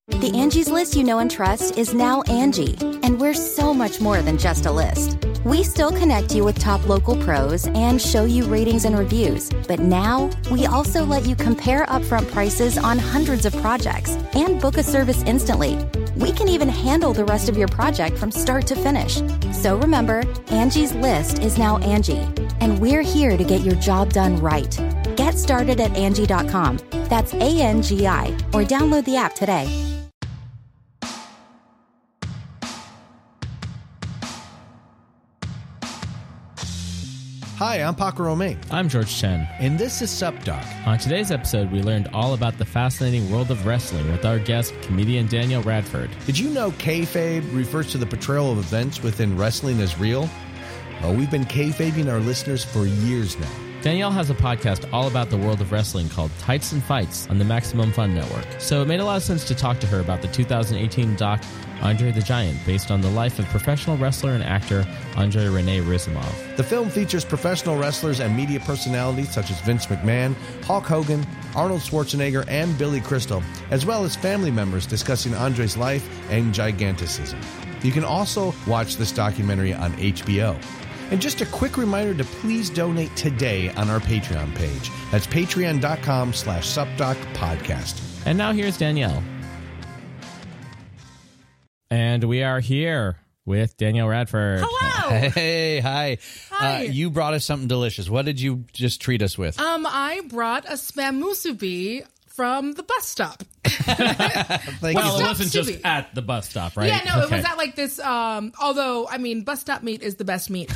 The Angie's List you know and trust is now Angie, and we're so much more than just a list. We still connect you with top local pros and show you ratings and reviews, but now we also let you compare upfront prices on hundreds of projects and book a service instantly. We can even handle the rest of your project from start to finish. So remember, Angie's List is now Angie, and we're here to get your job done right. Get started at Angie.com. That's ANGI, or download the app today. Hi, I'm Paco Romain. I'm George Chen. And this is Sup Doc. On today's episode, we learned all about the fascinating world of wrestling with our guest, comedian Danielle Radford. Did you know kayfabe refers to the portrayal of events within wrestling as real? Well, we've been kayfabing our listeners for years now. Danielle has a podcast all about the world of wrestling called Tights and Fights on the Maximum Fun Network. So it made a lot of sense to talk to her about the 2018 doc Andre the Giant, based on the life of professional wrestler and actor Andre Rene Rizimov. The film features professional wrestlers and media personalities such as Vince McMahon, Hulk Hogan, Arnold Schwarzenegger, and Billy Crystal, as well as family members discussing Andre's life and giganticism. You can also watch this documentary on HBO. And just a quick reminder to please donate today on our Patreon page. That's patreon.com/SupDocPodcast. And now here's Danielle. And we are here with Danielle Radford. Hello. Hey, hi. Hi. You brought us something delicious. What did you just treat us with? I brought a spam musubi from the bus stop. Well, it wasn't just at the bus stop, right? Yeah, no, It was at like this, although, I mean, bus stop meat is the best meat.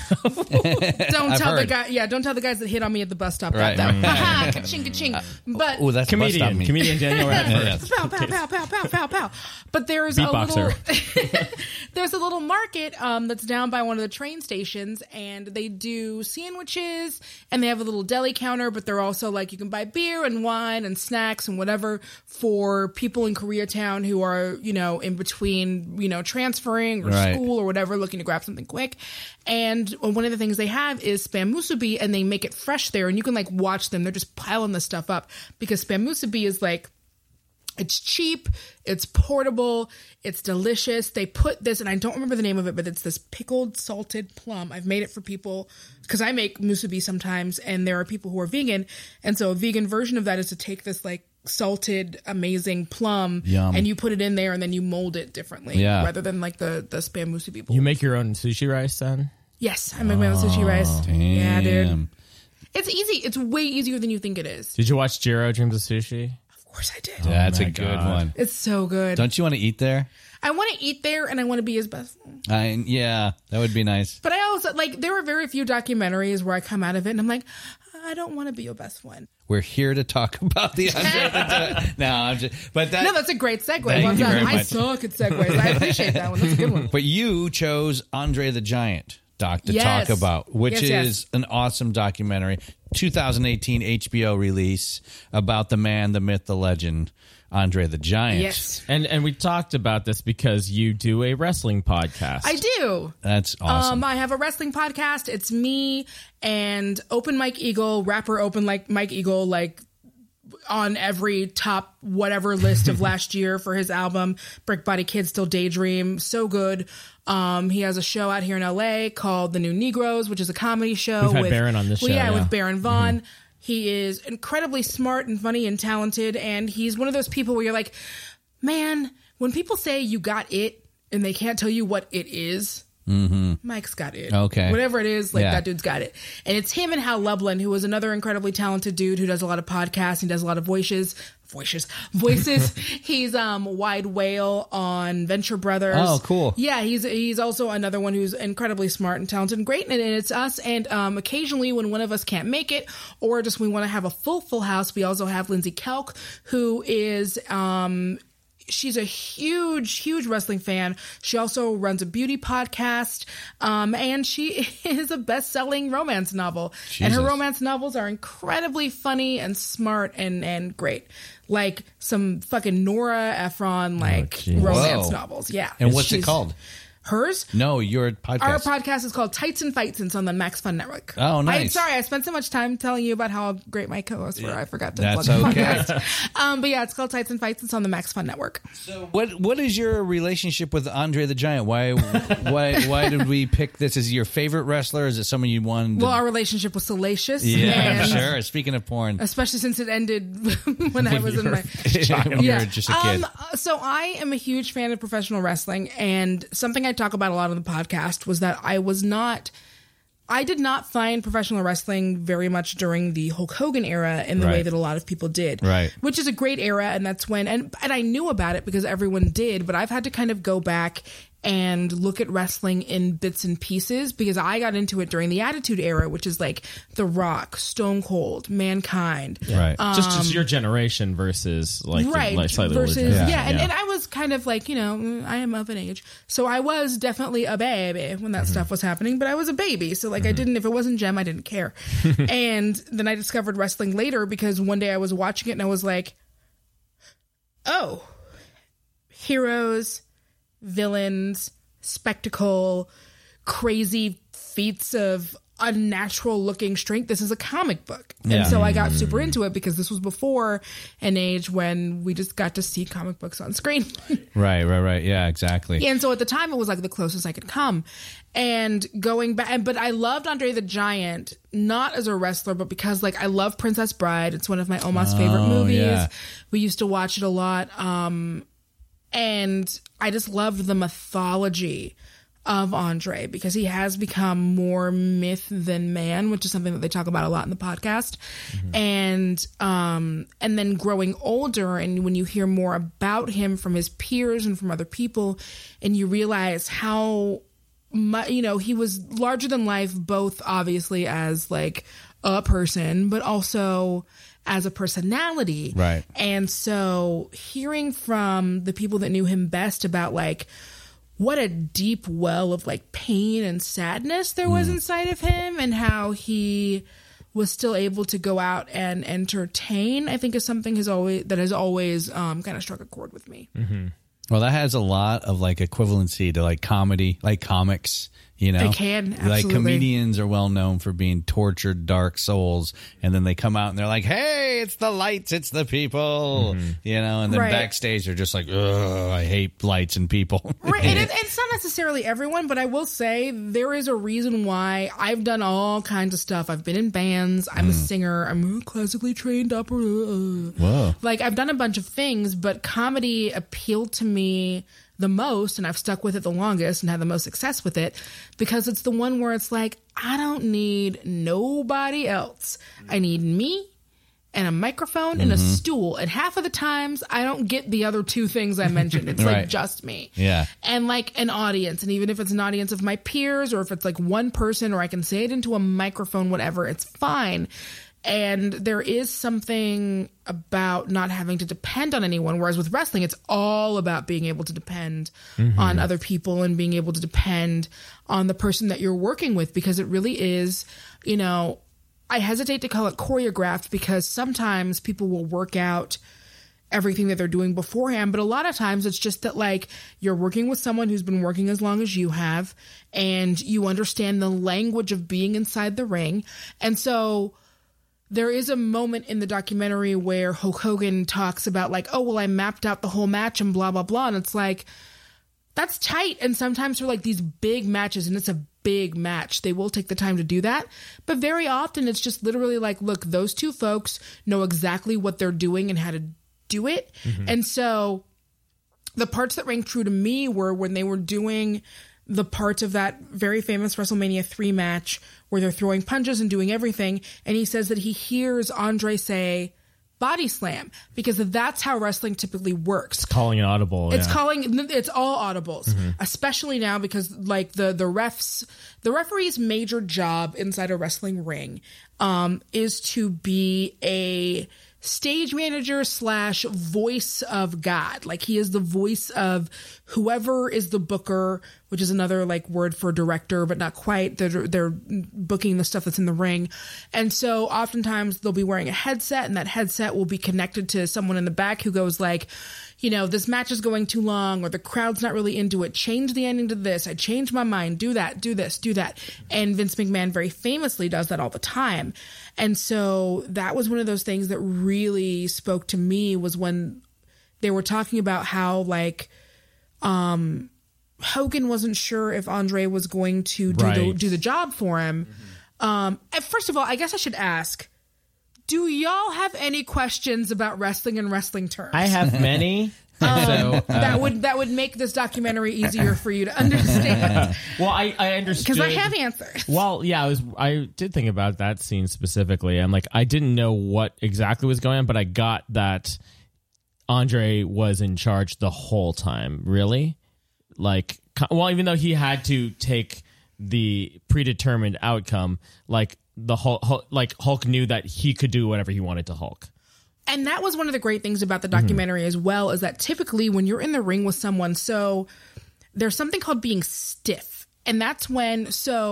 Don't tell the guys that hit on me at the bus stop Right. that. Haha, ka-ching, ka-ching. But Oh, that's bus stop meat. Comedian Danielle Radford. pow, pow, pow, pow, pow, pow, pow. But there's there's a little market that's down by one of the train stations, and they do sandwiches, and they have a little deli counter, but they're also like, you can buy beer and wine and snacks and whatever for people in Koreatown who are, in between, transferring or Right. school or whatever, looking to grab something quick. And one of the things they have is spam musubi, and they make it fresh there, and you can like watch them. They're just piling this stuff up because spam musubi is like, it's cheap, it's portable, it's delicious. They put this, and I don't remember the name of it, but it's this pickled salted plum. I've made it for people because I make musubi sometimes, and there are people who are vegan. And so a vegan version of that is to take this like salted, amazing plum, Yum. and you put it in there, and then you mold it differently rather than like the spam musubi bowl. You make your own sushi rice then? Yes, I make my own sushi rice. Damn. Yeah, dude. It's easy. It's way easier than you think it is. Did you watch Jiro Dreams of Sushi? Of course I did. That's my a good God. one. It's so good. Don't you want to eat there? I want to eat there, and I want to be his best friend. Yeah, that would be nice. But I also, there are very few documentaries where I come out of it and I'm like, I don't want to be your best friend. We're here to talk about the Andre. No, that's a great segue. Thank Well you done. very I much. suck at segues. I appreciate that one. That's a good one. But you chose Andre the Giant, Doc, to Yes. talk about, which Yes, is an awesome documentary, 2018 HBO release about the man, the myth, the legend, Andre the Giant. Yes. And we talked about this because you do a wrestling podcast. I do. That's awesome. I have a wrestling podcast. It's me and Open Mike Eagle, rapper Open Mike Eagle, like on every top whatever list of last year for his album Brick Body Kid Still Daydream. So good. He has a show out here in LA called The New Negroes, which is a comedy show. We've had Baron on this show. Yeah, with Baron Vaughn. Mm-hmm. He is incredibly smart and funny and talented, and he's one of those people where you're like, man, when people say you got it and they can't tell you what it is, Mike's got it. Okay. Whatever it is, that dude's got it. And it's him and Hal Lublin, who is another incredibly talented dude who does a lot of podcasts. He does a lot of voices. He's Wide Whale on Venture Brothers. Oh, cool. Yeah, he's also another one who's incredibly smart and talented and great. And it's us. And occasionally when one of us can't make it, or just we want to have a full house, we also have Lindsay Kelk, who is she's a huge wrestling fan. She also runs a beauty podcast, and she is a best-selling romance novel. Jesus. And her romance novels are incredibly funny and smart and great. Like some fucking Nora Ephron romance novels. Yeah. And what's it called? Hers? No, your podcast. Our podcast is called Tights and Fights, and it's on the Max Fun Network. Oh, nice. I spent so much time telling you about how great my co-hosts were. I forgot to plug That's the okay. podcast. But yeah, it's called Tights and Fights. It's on the Max Fun Network. So what is your relationship with Andre the Giant? Why did we pick this? Is he your favorite wrestler? Is it someone you wanted? Well, our relationship was salacious. Yeah, and sure. Speaking of porn, especially since it ended when I was in my when you were just a kid. So I am a huge fan of professional wrestling, and something I talk about a lot on the podcast was that I did not find professional wrestling very much during the Hulk Hogan era in the way that a lot of people did. Right. Which is a great era, and that's when and I knew about it because everyone did, but I've had to kind of go back and look at wrestling in bits and pieces because I got into it during the Attitude Era, which is like The Rock, Stone Cold, Mankind. Right. Just your generation versus like slightly versus older. And I was kind of like, I am of an age, so I was definitely a baby when that stuff was happening, but I was a baby, so like I didn't, if it wasn't Gem, I didn't care. And then I discovered wrestling later because one day I was watching it and I was like, oh, heroes, villains, spectacle, crazy feats of unnatural looking strength. This is a comic book. And so I got super into it because this was before an age when we just got to see comic books on screen. Right. Yeah, exactly. And so at the time it was like the closest I could come. And going back, but I loved Andre the Giant, not as a wrestler, but because like I love Princess Bride. It's one of my Oma's favorite movies. Yeah. We used to watch it a lot. And I just loved the mythology of Andre because he has become more myth than man, which is something that they talk about a lot in the podcast. And then growing older, and when you hear more about him from his peers and from other people, and you realize how he was larger than life, both obviously as like a person, but also as a personality. Right. And so hearing from the people that knew him best about like what a deep well of like pain and sadness there was inside of him and how he was still able to go out and entertain, I think is something has always kind of struck a chord with me. Mm-hmm. Well, that has a lot of like equivalency to like comedy, like comics. They can, absolutely. Like comedians are well known for being tortured, dark souls, and then they come out and they're like, "Hey, it's the lights, it's the people," and then backstage they're just like, "Ugh, I hate lights and people." Right, and it's not necessarily everyone, but I will say there is a reason why I've done all kinds of stuff. I've been in bands. I'm a singer. I'm a classically trained opera. Whoa! Like I've done a bunch of things, but comedy appealed to me the most, and I've stuck with it the longest and had the most success with it because it's the one where it's like, I don't need nobody else. I need me and a microphone and a stool. And half of the times I don't get the other two things I mentioned. It's like just me. Yeah. And like an audience. And even if it's an audience of my peers or if it's like one person or I can say it into a microphone, whatever, it's fine. And there is something about not having to depend on anyone. Whereas with wrestling, it's all about being able to depend on other people and being able to depend on the person that you're working with, because it really is, I hesitate to call it choreographed because sometimes people will work out everything that they're doing beforehand. But a lot of times it's just that like you're working with someone who's been working as long as you have and you understand the language of being inside the ring. And so there is a moment in the documentary where Hulk Hogan talks about like, oh, well, I mapped out the whole match and blah, blah, blah. And it's like, that's tight. And sometimes for like these big matches, and it's a big match, they will take the time to do that. But very often it's just literally like, look, those two folks know exactly what they're doing and how to do it. And so the parts that rang true to me were when they were doing the parts of that very famous WrestleMania 3 match where they're throwing punches and doing everything. And he says that he hears Andre say body slam because that's how wrestling typically works. It's calling an audible. It's all audibles, especially now because like the referee's major job inside a wrestling ring is to be a stage manager / voice of God. Like he is the voice of whoever is the booker, which is another like word for director, but not quite. They're booking the stuff that's in the ring. And so oftentimes they'll be wearing a headset, and that headset will be connected to someone in the back who goes like, you know, this match is going too long, or the crowd's not really into it. Change the ending to this. I changed my mind. Do that, do this, do that. And Vince McMahon very famously does that all the time. And so that was one of those things that really spoke to me, was when they were talking about how like Hogan wasn't sure if Andre was going to do the job for him. First of all, I guess I should ask, do y'all have any questions about wrestling and wrestling terms? I have many. That would make this documentary easier for you to understand. Well, I understood, because I have answers. Well, yeah, I did think about that scene specifically. I'm like, I didn't know what exactly was going on, but I got that Andre was in charge the whole time. Really, like, well, even though he had to take the predetermined outcome, like the Hulk knew that he could do whatever he wanted to Hulk. And that was one of the great things about the documentary as well, is that typically when you're in the ring with someone, so there's something called being stiff. And that's when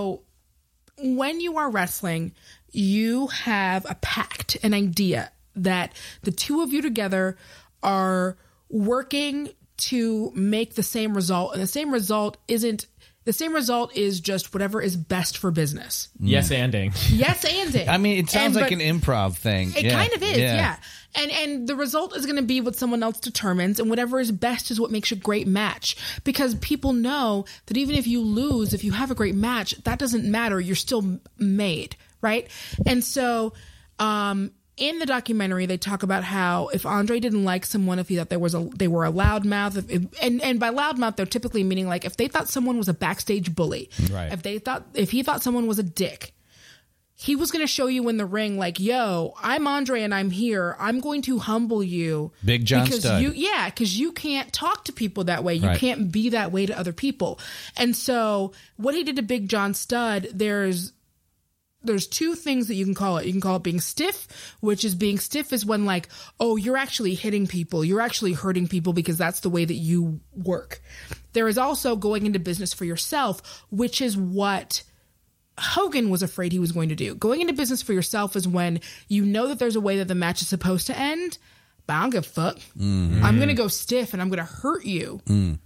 you are wrestling, you have a pact, an idea that the two of you together are working to make the same result. And the same result is just whatever is best for business. Yes, anding. Yes, anding. I mean, it sounds like an improv thing. It kind of is, yeah. And the result is going to be what someone else determines, and whatever is best is what makes a great match. Because people know that even if you lose, if you have a great match, that doesn't matter. You're still made, right? And so in the documentary, they talk about how if Andre didn't like someone, if he thought they were a loudmouth, and by loudmouth, they're typically meaning like if they thought someone was a backstage bully, right? If he thought someone was a dick, he was going to show you in the ring like, yo, I'm Andre and I'm here. I'm going to humble you. Big John Studd. Because you can't talk to people that way. You can't be that way to other people. And so what he did to Big John Studd, there's two things that you can call it. You can call it being stiff, which is being stiff is when like, oh, you're actually hitting people. You're actually hurting people because that's the way that you work. There is also going into business for yourself, which is what Hogan was afraid he was going to do. Going into business for yourself is when you know that there's a way that the match is supposed to end, but I don't give a fuck. Mm-hmm. I'm going to go stiff and I'm going to hurt you.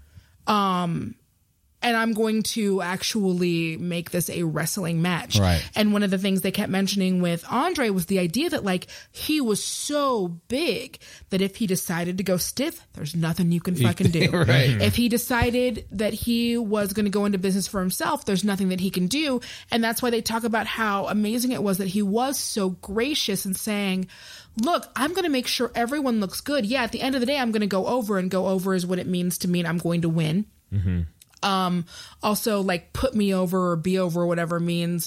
And I'm going to actually make this a wrestling match. Right. And one of the things they kept mentioning with Andre was the idea that like he was so big that if he decided to go stiff, there's nothing you can fucking do. Right. If he decided that he was going to go into business for himself, there's nothing that he can do. And that's why they talk about how amazing it was that he was so gracious and saying, look, I'm going to make sure everyone looks good. Yeah, at the end of the day, I'm going to go over, and go over is what it means to me, and I'm going to win. Mm-hmm. Also like put me over or be over, whatever means,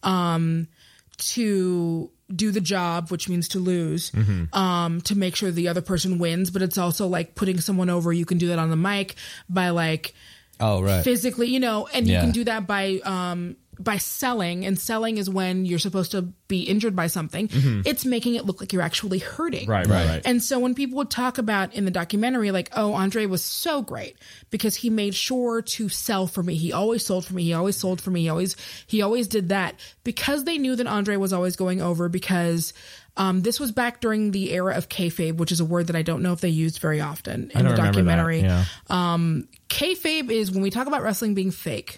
to do the job, which means to lose, to make sure the other person wins. But it's also like putting someone over. You can do that on the mic by like, physically, you know, and you can do that by selling, and selling is when you're supposed to be injured by something. It's making it look like you're actually hurting. Right. And so when people would talk about in the documentary, like, oh, Andre was so great because he made sure to sell for me. He always sold for me. He always sold for me. He always did that because they knew that Andre was always going over, because this was back during the era of kayfabe, which is a word that I don't know if they used very often in the documentary. That, yeah. Kayfabe is when we talk about wrestling being fake.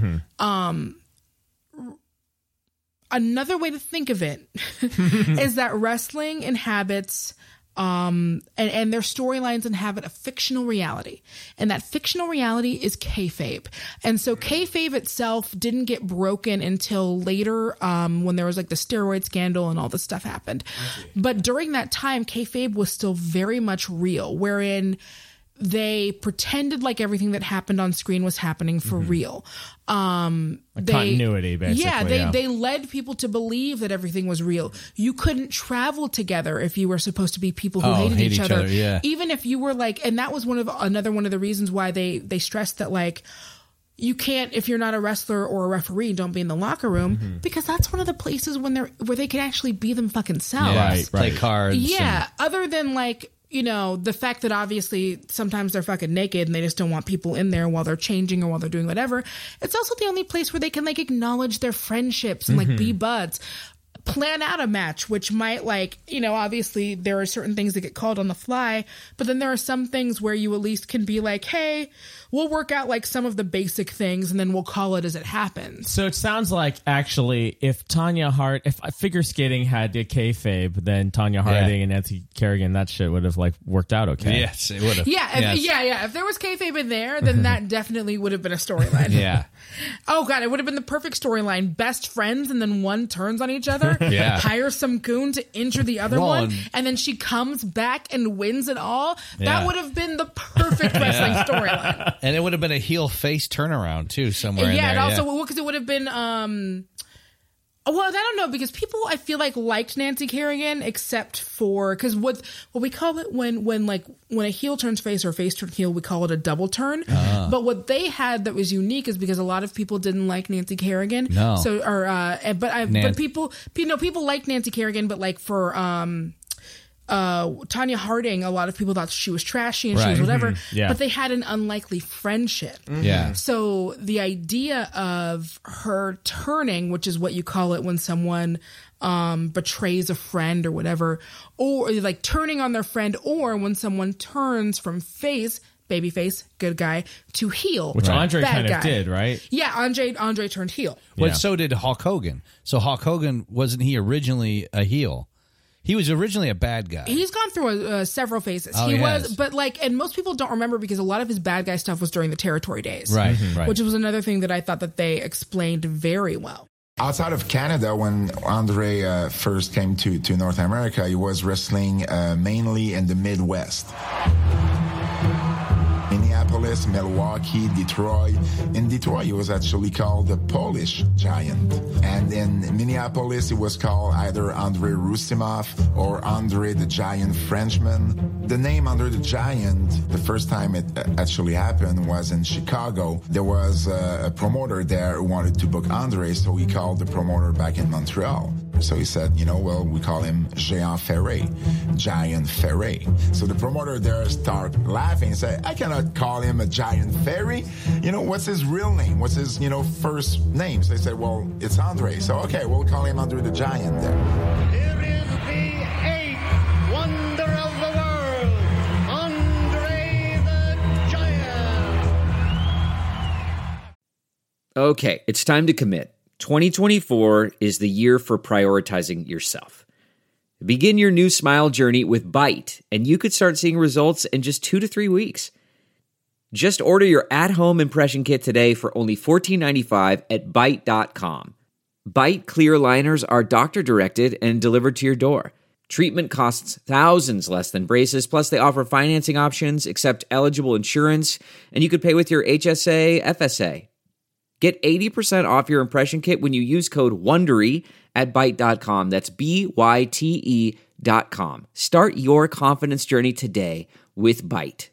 Another way to think of it is that wrestling inhabits and their storylines inhabit a fictional reality, and that fictional reality is kayfabe. And so kayfabe itself didn't get broken until later, when there was like the steroid scandal and all this stuff happened. But during that time, kayfabe was still very much real, wherein they pretended like everything that happened on screen was happening for real. Continuity, basically. Yeah, they led people to believe that everything was real. You couldn't travel together if you were supposed to be people who hated each other. Yeah. Even if you were like, and that was another one of the reasons why they stressed that like, you can't, if you're not a wrestler or a referee, don't be in the locker room, because that's one of the places where they can actually be them fucking selves. Yeah, play cards. Yeah, other than like, you know, the fact that obviously sometimes they're fucking naked and they just don't want people in there while they're changing or while they're doing whatever. It's also the only place where they can like acknowledge their friendships and like be buds. Plan out a match, which might like, you know, obviously there are certain things that get called on the fly, but then there are some things where you at least can be like, hey, we'll work out like some of the basic things and then we'll call it as it happens. So it sounds like actually if figure skating had a kayfabe, then Tanya Harding and Nancy Kerrigan, that shit would have like worked out okay. Yes, it would have. Yeah, if there was kayfabe in there, then that definitely would have been a storyline. Yeah. Oh god, it would have been the perfect storyline. Best friends and then one turns on each other. Yeah. Hire some goon to injure the other one, and then she comes back and wins it all. That would have been the perfect wrestling storyline. And it would have been a heel face turnaround too, somewhere in there. And also because it would have been well, I don't know, because people I feel like liked Nancy Kerrigan except for because what we call it when a heel turns face or a face turns heel, we call it a double turn. But what they had that was unique is because a lot of people didn't like Nancy Kerrigan. No. So but people liked Nancy Kerrigan, but like for Tanya Harding, a lot of people thought she was trashy and she was whatever, but they had an unlikely friendship. Yeah. So the idea of her turning, which is what you call it when someone betrays a friend or whatever, or like turning on their friend, or when someone turns from face, babyface, good guy, to heel, which Andre bad kind guy. of did, right? Yeah, Andre turned heel. But so did Hulk Hogan. So Hulk Hogan, wasn't he originally a heel? He was originally a bad guy. He's gone through several phases. Oh, he has. was, but like, and most people don't remember because a lot of his bad guy stuff was during the territory days. Right, right. Which was another thing that I thought that they explained very well. Outside of Canada, when Andre first came to North America, he was wrestling mainly in the Midwest. Minneapolis, Milwaukee, Detroit. In Detroit, he was actually called the Polish Giant. And in Minneapolis, it was called either Andre Roussimoff or Andre the Giant Frenchman. The name Andre the Giant, the first time it actually happened was in Chicago. There was a promoter there who wanted to book Andre, so he called the promoter back in Montreal. So he said, we call him Géant Ferré, Giant Ferré. So the promoter there started laughing and said, I cannot call him a Giant Ferry. What's his real name? What's his, first name? So they said, well, it's Andre. So, okay, we'll call him Andre the Giant then. Here is the eighth wonder of the world, Andre the Giant. Okay, it's time to commit. 2024 is the year for prioritizing yourself. Begin your new smile journey with Byte, and you could start seeing results in just 2 to 3 weeks. Just order your at-home impression kit today for only $14.95 at Byte.com. Byte clear aligners are doctor-directed and delivered to your door. Treatment costs thousands less than braces, plus they offer financing options, accept eligible insurance, and you could pay with your HSA, FSA. Get 80% off your impression kit when you use code WONDERY at Byte.com. That's BYTE.com. Start your confidence journey today with Byte.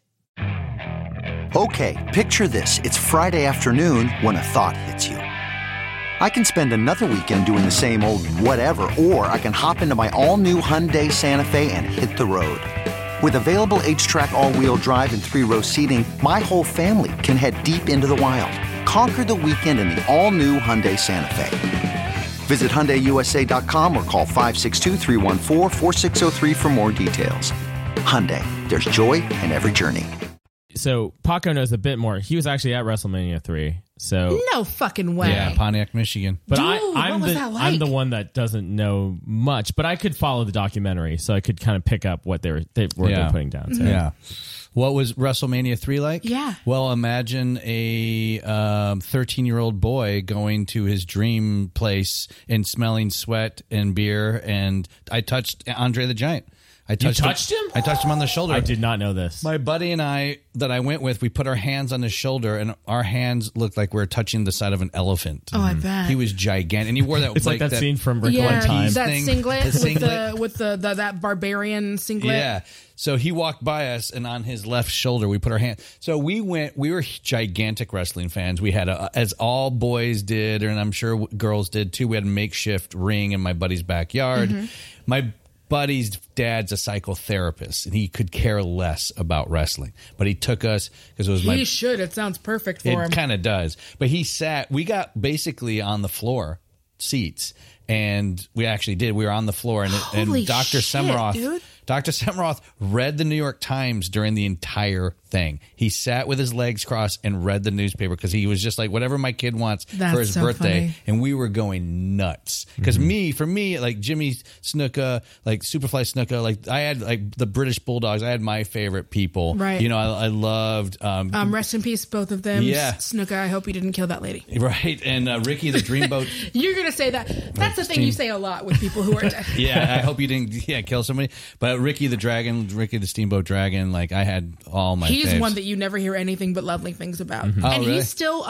Okay, picture this. It's Friday afternoon when a thought hits you. I can spend another weekend doing the same old whatever, or I can hop into my all-new Hyundai Santa Fe and hit the road. With available H-Track all-wheel drive and 3-row seating, my whole family can head deep into the wild. Conquer the weekend in the all-new Hyundai Santa Fe. Visit HyundaiUSA.com or call 562-314-4603 for more details. Hyundai, there's joy in every journey. So Paco knows a bit more. He was actually at WrestleMania 3. So no fucking way. Yeah, Pontiac, Michigan. But Dude, I'm what was that like? I'm the one that doesn't know much, but I could follow the documentary, so I could kind of pick up what they were putting down. So. Yeah. What was WrestleMania 3 like? Yeah. Well, imagine a 13-year-old boy going to his dream place and smelling sweat and beer, and I touched Andre the Giant. I touched him? I touched him on the shoulder. I did not know this. My buddy and I that I went with, we put our hands on his shoulder, and our hands looked like we were touching the side of an elephant. Oh, I bet. He was gigantic, and he wore that. It's like that scene from Wrinkle in Time. that thing, singlet, the singlet. with the that barbarian singlet. Yeah. So he walked by us, and on his left shoulder, we put our hand. So we were gigantic wrestling fans. We had, as all boys did, and I'm sure girls did too, we had a makeshift ring in my buddy's backyard. Mm-hmm. My buddy's dad's a psychotherapist, and he could care less about wrestling. But he took us because it was He should. It sounds perfect for him. It kind of does. But we got basically on the floor seats, and we actually did. We were on the floor, and Dr. Semmeroth, dude. Dr. Semmeroth read the New York Times during the entire thing. He sat with his legs crossed and read the newspaper because he was just like, whatever my kid wants for his birthday. Funny. And we were going nuts. Because for me, like Jimmy Snuka, like Superfly Snuka, like I had like the British Bulldogs. I had my favorite people. Right. You know, I loved. Rest in peace, both of them. Yeah. Snuka, I hope you didn't kill that lady. Right. And Ricky the Dreamboat. You're going to say that. That's the thing you say a lot with people who are dead. Yeah, I hope you didn't kill somebody. But Ricky the Steamboat Dragon, like I had all my He's faves. one that you never hear anything but lovely things about. Oh, And really? he's still,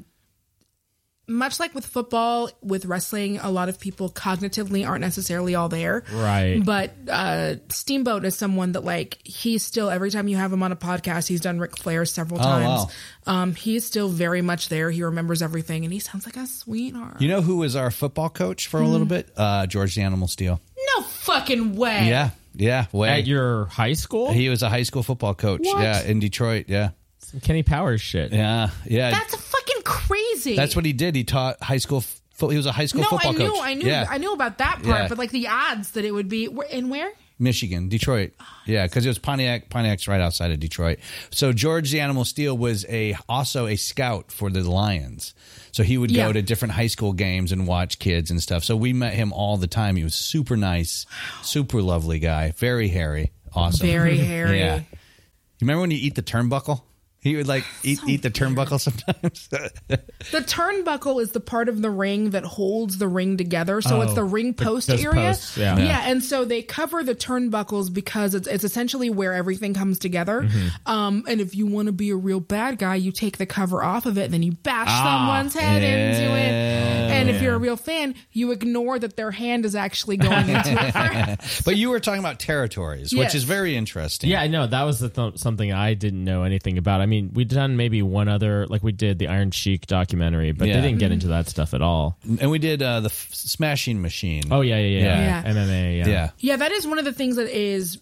much like with football, with wrestling, a lot of people cognitively aren't necessarily all there. Right. But Steamboat is someone that, like, he's still, every time you have him on a podcast, he's done Ric Flair several times. Wow. He's still very much there. He remembers everything, and he sounds like a sweetheart. You know who was our football coach for a little bit? George the Animal Steel. No fucking way. Yeah, way. At your high school? He was a high school football coach. What? Yeah, in Detroit. Yeah. Some Kenny Powers shit. Yeah. That's fucking crazy. That's what he did. He taught high school. He was a high school football coach. I knew about that part, Yeah. but like the odds that it would be in where? Michigan, Detroit. Yeah, because it was Pontiac. Pontiac's right outside of Detroit. So George the Animal Steel was also a scout for the Lions. So he would go to different high school games and watch kids and stuff. So we met him all the time. He was super nice, super lovely guy, very hairy, awesome. Very hairy. Yeah. You remember when you eat the turnbuckle? He would like eat the turnbuckle sometimes. The turnbuckle is the part of the ring that holds the ring together. So it's the ring post those area. posts, yeah. And so they cover the turnbuckles because it's essentially where everything comes together. And if you want to be a real bad guy, you take the cover off of it, and then you bash someone's head into it. And if you're a real fan, you ignore that their hand is actually going into it. But you were talking about territories, Yes. which is very interesting. Yeah, I know. That was something I didn't know anything about. I mean, we'd done maybe one other, like we did the Iron Sheik documentary, but they didn't get into that stuff at all. And we did the Smashing Machine. Oh, yeah. Yeah. MMA, yeah. Yeah, that is one of the things that is,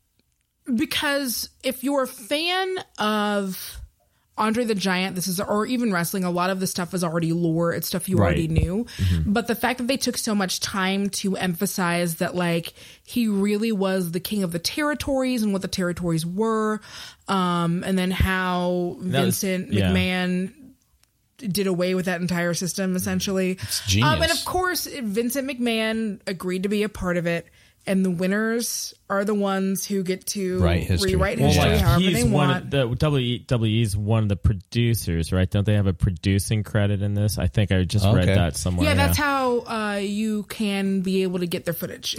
because if you're a fan of Andre the Giant, or even wrestling, a lot of the stuff is already lore. It's stuff you already knew. But the fact that they took so much time to emphasize that, like, he really was the king of the territories and what the territories were, and then how Vincent McMahon did away with that entire system, essentially. It's genius. And of course, Vincent McMahon agreed to be a part of it. And the winners are the ones who get to rewrite history however they want. The WWE's one of the producers, right? Don't they have a producing credit in this? I think I just read that somewhere. Yeah, that's how you can be able to get their footage.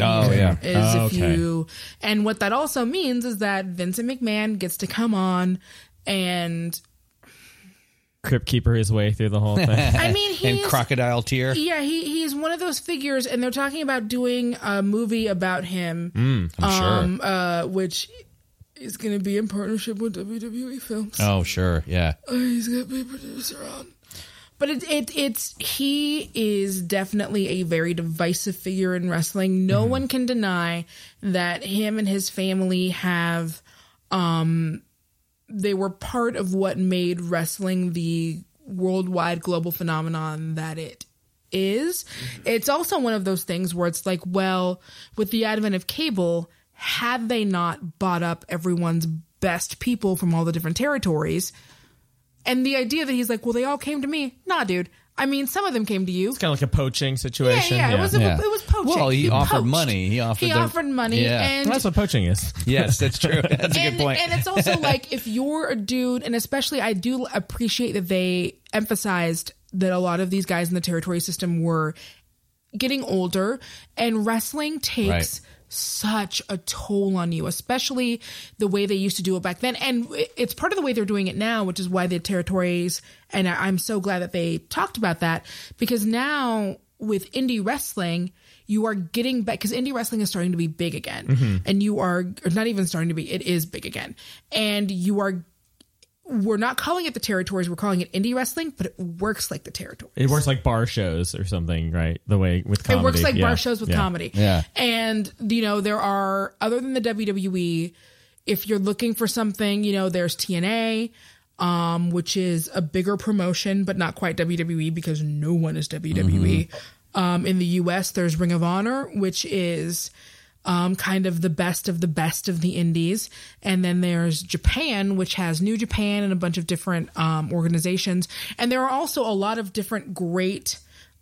And what that also means is that Vincent McMahon gets to come on and Crypt Keeper his way through the whole thing. I mean, and Crocodile Tear. Yeah, he's one of those figures, and they're talking about doing a movie about him. I'm sure. Which is going to be in partnership with WWE Films. Oh, sure, yeah. He's going to be a producer on. But he is definitely a very divisive figure in wrestling. No one can deny that him and his family have. They were part of what made wrestling the worldwide global phenomenon that it is. It's also one of those things where it's like, well, with the advent of cable, had they not bought up everyone's best people from all the different territories, and the idea that he's like, well, they all came to me. Nah, dude. I mean, some of them came to you. It's kind of like a poaching situation. Yeah. It was poaching. Well, he offered poached. money. He offered money. Yeah. And Well, that's what poaching is. Yes, that's true. That's a good point. And it's also like, if you're a dude, and especially I do appreciate that they emphasized that a lot of these guys in the territory system were getting older, and wrestling takes such a toll on you, especially the way they used to do it back then. And it's part of the way they're doing it now, which is why the territories, and I'm so glad that they talked about that, because now with indie wrestling, you are getting back, because indie wrestling is starting to be big again. And you are, or not even starting to be, it is big again. And we're not calling it the territories, we're calling it indie wrestling, but it works like the territories. It works like bar shows or something, right? The way with comedy. It works like bar shows with comedy. Yeah. And, there are, other than the WWE, if you're looking for something, there's TNA, which is a bigger promotion, but not quite WWE because no one is WWE. In the US, there's Ring of Honor, which is kind of the best of the indies. And then there's Japan, which has New Japan and a bunch of different organizations. And there are also a lot of different great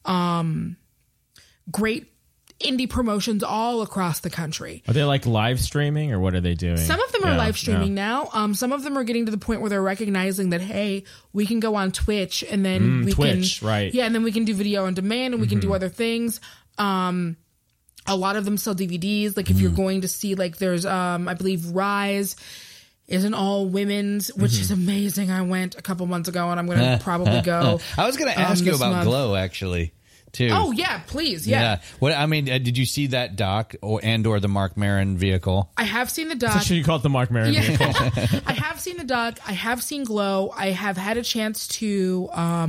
indie promotions all across the country. Are they like live streaming or what are they doing? Some of them are live streaming now. Some of them are getting to the point where they're recognizing that, hey, we can go on Twitch and then right. Yeah, and then we can do video on demand and we can do other things. A lot of them sell DVDs. Like if you're going to see, like there's, I believe Rise is an all women's, which is amazing. I went a couple months ago and I'm going to probably go. I was going to ask you about Glow actually. Too. Oh yeah, please, yeah. What I mean, did you see that doc or the Marc Maron vehicle? I have seen the doc. So should you call it the Marc Maron vehicle? I have seen the doc. I have seen Glow. I have had a chance to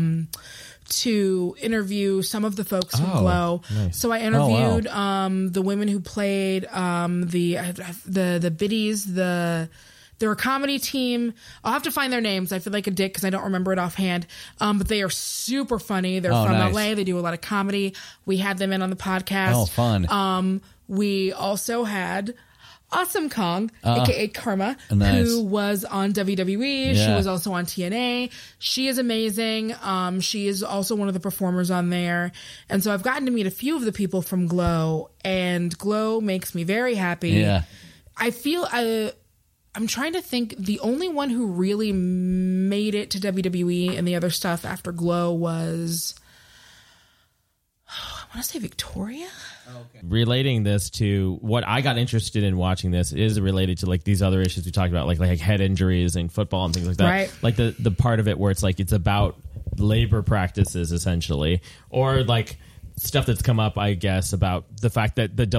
interview some of the folks from Glow. Nice. So I interviewed the women who played the biddies, they're a comedy team. I'll have to find their names. I feel like a dick because I don't remember it offhand. But they are super funny. They're from LA. They do a lot of comedy. We had them in on the podcast. Oh, fun. We also had Awesome Kong, aka Karma, who was on WWE. Yeah. She was also on TNA. She is amazing. She is also one of the performers on there. And so I've gotten to meet a few of the people from Glow, and Glow makes me very happy. Yeah. I feel I'm trying to think. The only one who really made it to WWE and the other stuff after Glow was, I want to say Victoria. Relating this to what I got interested in watching this is related to like these other issues we talked about, like head injuries and football and things like that. Right. Like the part of it where it's like it's about labor practices essentially, or like stuff that's come up, I guess, about the fact that the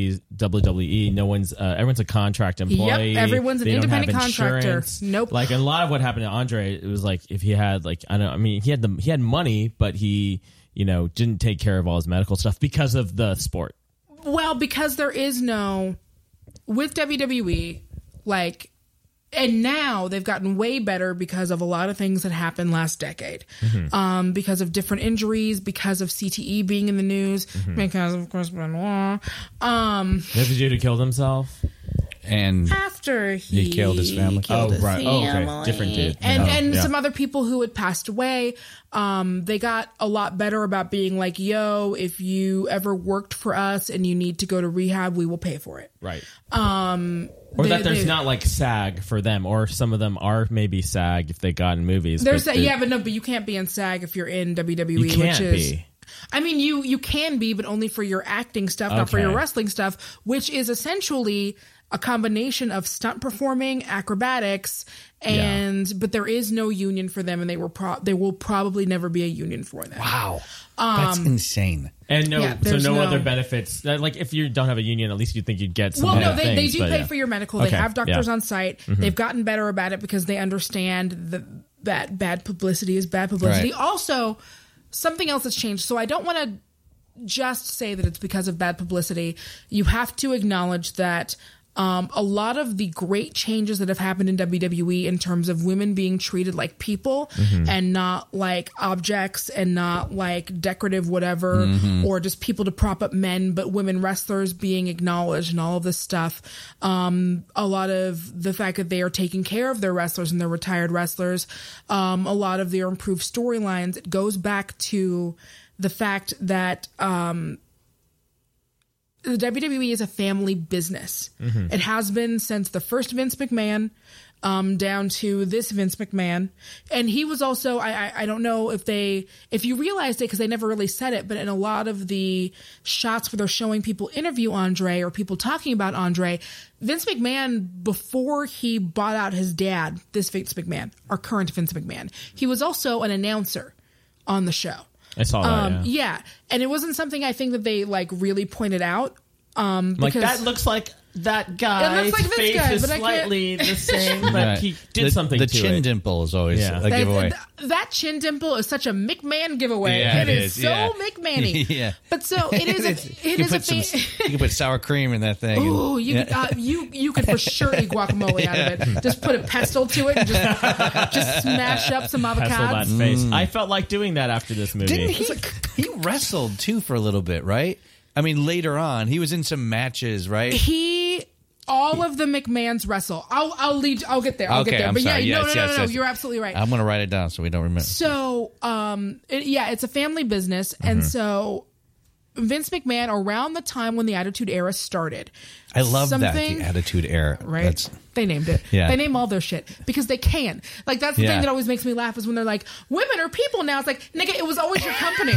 WWE, no one's everyone's a contract employee. Yep, everyone's an independent contractor. Nope. Like, and a lot of what happened to Andre, it was like if he had like he had money, but he didn't take care of all his medical stuff because of the sport. Well, because there is no with WWE, like. And now they've gotten way better because of a lot of things that happened last decade. Because of different injuries, because of CTE being in the news, because of Chris Benoit. What did he do to kill himself? And after he killed his family. Right. Oh, okay. Different dude. And some other people who had passed away, they got a lot better about being like, yo, if you ever worked for us and you need to go to rehab, we will pay for it. Right. Or that there's not like SAG for them, or some of them are maybe SAG if they got in movies. There's but you can't be in SAG if you're in WWE. You can't be. I mean, you can be, but only for your acting stuff, not for your wrestling stuff, which is essentially a combination of stunt performing, acrobatics, but there is no union for them, and there will probably never be a union for them. Wow. That's insane. And no other benefits. Like if you don't have a union, at least you'd think you'd get some. Well, no, they do pay for your medical. They have doctors on site. They've gotten better about it because they understand that bad publicity is bad publicity. Right. Also, something else has changed. So I don't want to just say that it's because of bad publicity. You have to acknowledge that a lot of the great changes that have happened in WWE in terms of women being treated like people and not like objects and not like decorative whatever or just people to prop up men, but women wrestlers being acknowledged and all of this stuff. A lot of the fact that they are taking care of their wrestlers and their retired wrestlers, a lot of their improved storylines, it goes back to the fact that the WWE is a family business. It has been since the first Vince McMahon. down to this Vince McMahon. And he was also, I don't know if you realized it, because they never really said it, but in a lot of the shots where they're showing people interview Andre or people talking about Andre, Vince McMahon, before he bought out his dad, this Vince McMahon, our current Vince McMahon, he was also an announcer on the show. I saw that. Yeah. And it wasn't something I think that they like really pointed out. Like that looks like that guy's it looks like this face guy, is but slightly the same, but he did something the to it. The chin dimple is always a giveaway. That chin dimple is such a McMahon giveaway. Yeah, it is so McMahon-y. Yeah. But so it is. You can put sour cream in that thing. Ooh, you could for sure eat guacamole out of it. Just put a pestle to it and just smash up some avocados. Pestle that face. I felt like doing that after this movie. Didn't he wrestled too for a little bit, right? I mean, later on, he was in some matches, right? All of the McMahons wrestle. I'll get there. I'll get there. I'm But sorry. yeah, Yes, no. You're absolutely right. I'm going to write it down so we don't remember. So, it's a family business, and so Vince McMahon, around the time when the Attitude Era started, I love that, the Attitude Era. Right? They named it. Yeah. They name all their shit because they can. Like, that's the thing that always makes me laugh is when they're like, women are people now. It's like, nigga, it was always your company.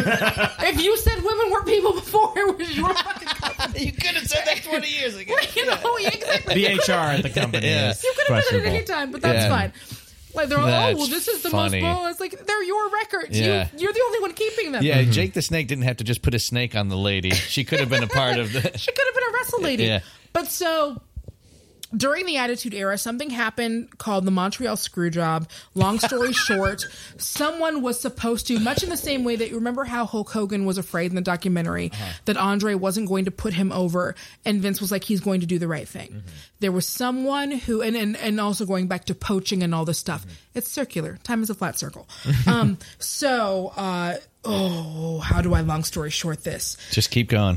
If you said women were people before, it was your fucking company. You could have said that 20 years ago. Exactly. The HR at the company. You could have done it at any time, but that's fine. Like, they're like, this is the funny. most... It's like, they're your records. Yeah. You're the only one keeping them. Yeah, Jake the Snake didn't have to just put a snake on the lady. She could have been a part of the... She could have been a wrestle lady. Yeah. But so... During the Attitude Era, something happened called the Montreal Screwjob. Long story short, someone was supposed to, much in the same way that you remember how Hulk Hogan was afraid in the documentary that Andre wasn't going to put him over, and Vince was like, he's going to do the right thing. There was someone who, and also going back to poaching and all this stuff, it's circular. Time is a flat circle. How do I long story short this? Just keep going.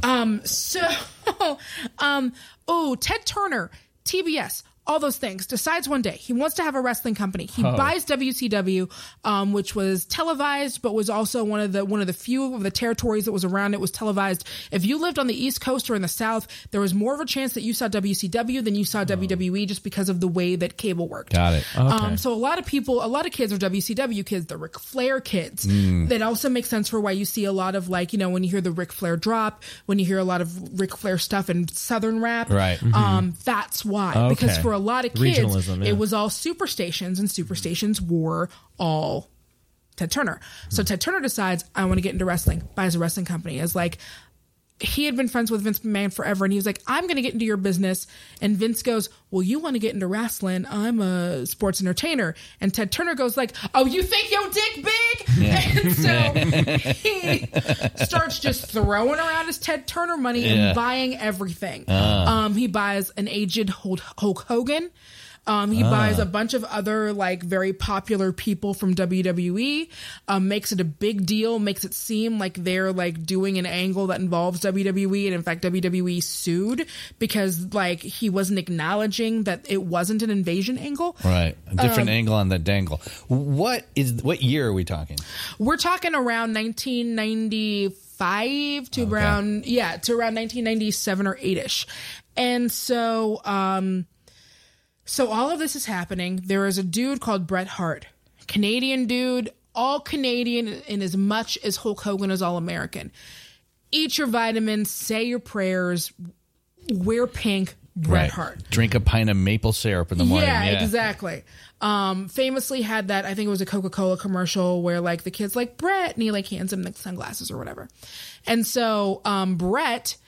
Ted Turner, TBS, all those things, decides one day he wants to have a wrestling company. He buys WCW, which was televised, but was also one of the few of the territories that was around it was televised. If you lived on the East Coast or in the South, there was more of a chance that you saw WCW than you saw WWE just because of the way that cable worked. Got it. Okay. So a lot of kids are WCW kids, the Ric Flair kids. That also makes sense for why you see a lot of, like, you know, when you hear the Ric Flair drop, when you hear a lot of Ric Flair stuff in Southern rap. Right. That's why. Okay. Because for a lot of kids, Regionalism, yeah. it was all superstations, and superstations were all Ted Turner. So Ted Turner decides, I want to get into wrestling, buys a wrestling company. As like, he had been friends with Vince McMahon forever, and he was like, I'm going to get into your business. And Vince goes, well, you want to get into wrestling? I'm a sports entertainer. And Ted Turner goes like, oh, you think your dick big? Yeah. And so he starts just throwing around his Ted Turner money and buying everything. He buys an aged Hulk Hogan. He buys a bunch of other, like, very popular people from WWE, makes it a big deal, makes it seem like they're, like, doing an angle that involves WWE. And in fact, WWE sued because, like, he wasn't acknowledging that it wasn't an invasion angle. Right. A different angle on the dangle. What year are we talking? We're talking around 1995 to around 1997 or 8-ish. And so, so all of this is happening. There is a dude called Bret Hart, Canadian dude, all Canadian in as much as Hulk Hogan is all American. Eat your vitamins, say your prayers, wear pink, Bret Hart. Drink a pint of maple syrup in the morning. Yeah, exactly. Famously had that, I think it was a Coca-Cola commercial where, like, the kid's like, Bret, and he, like, hands him the sunglasses or whatever. And so Bret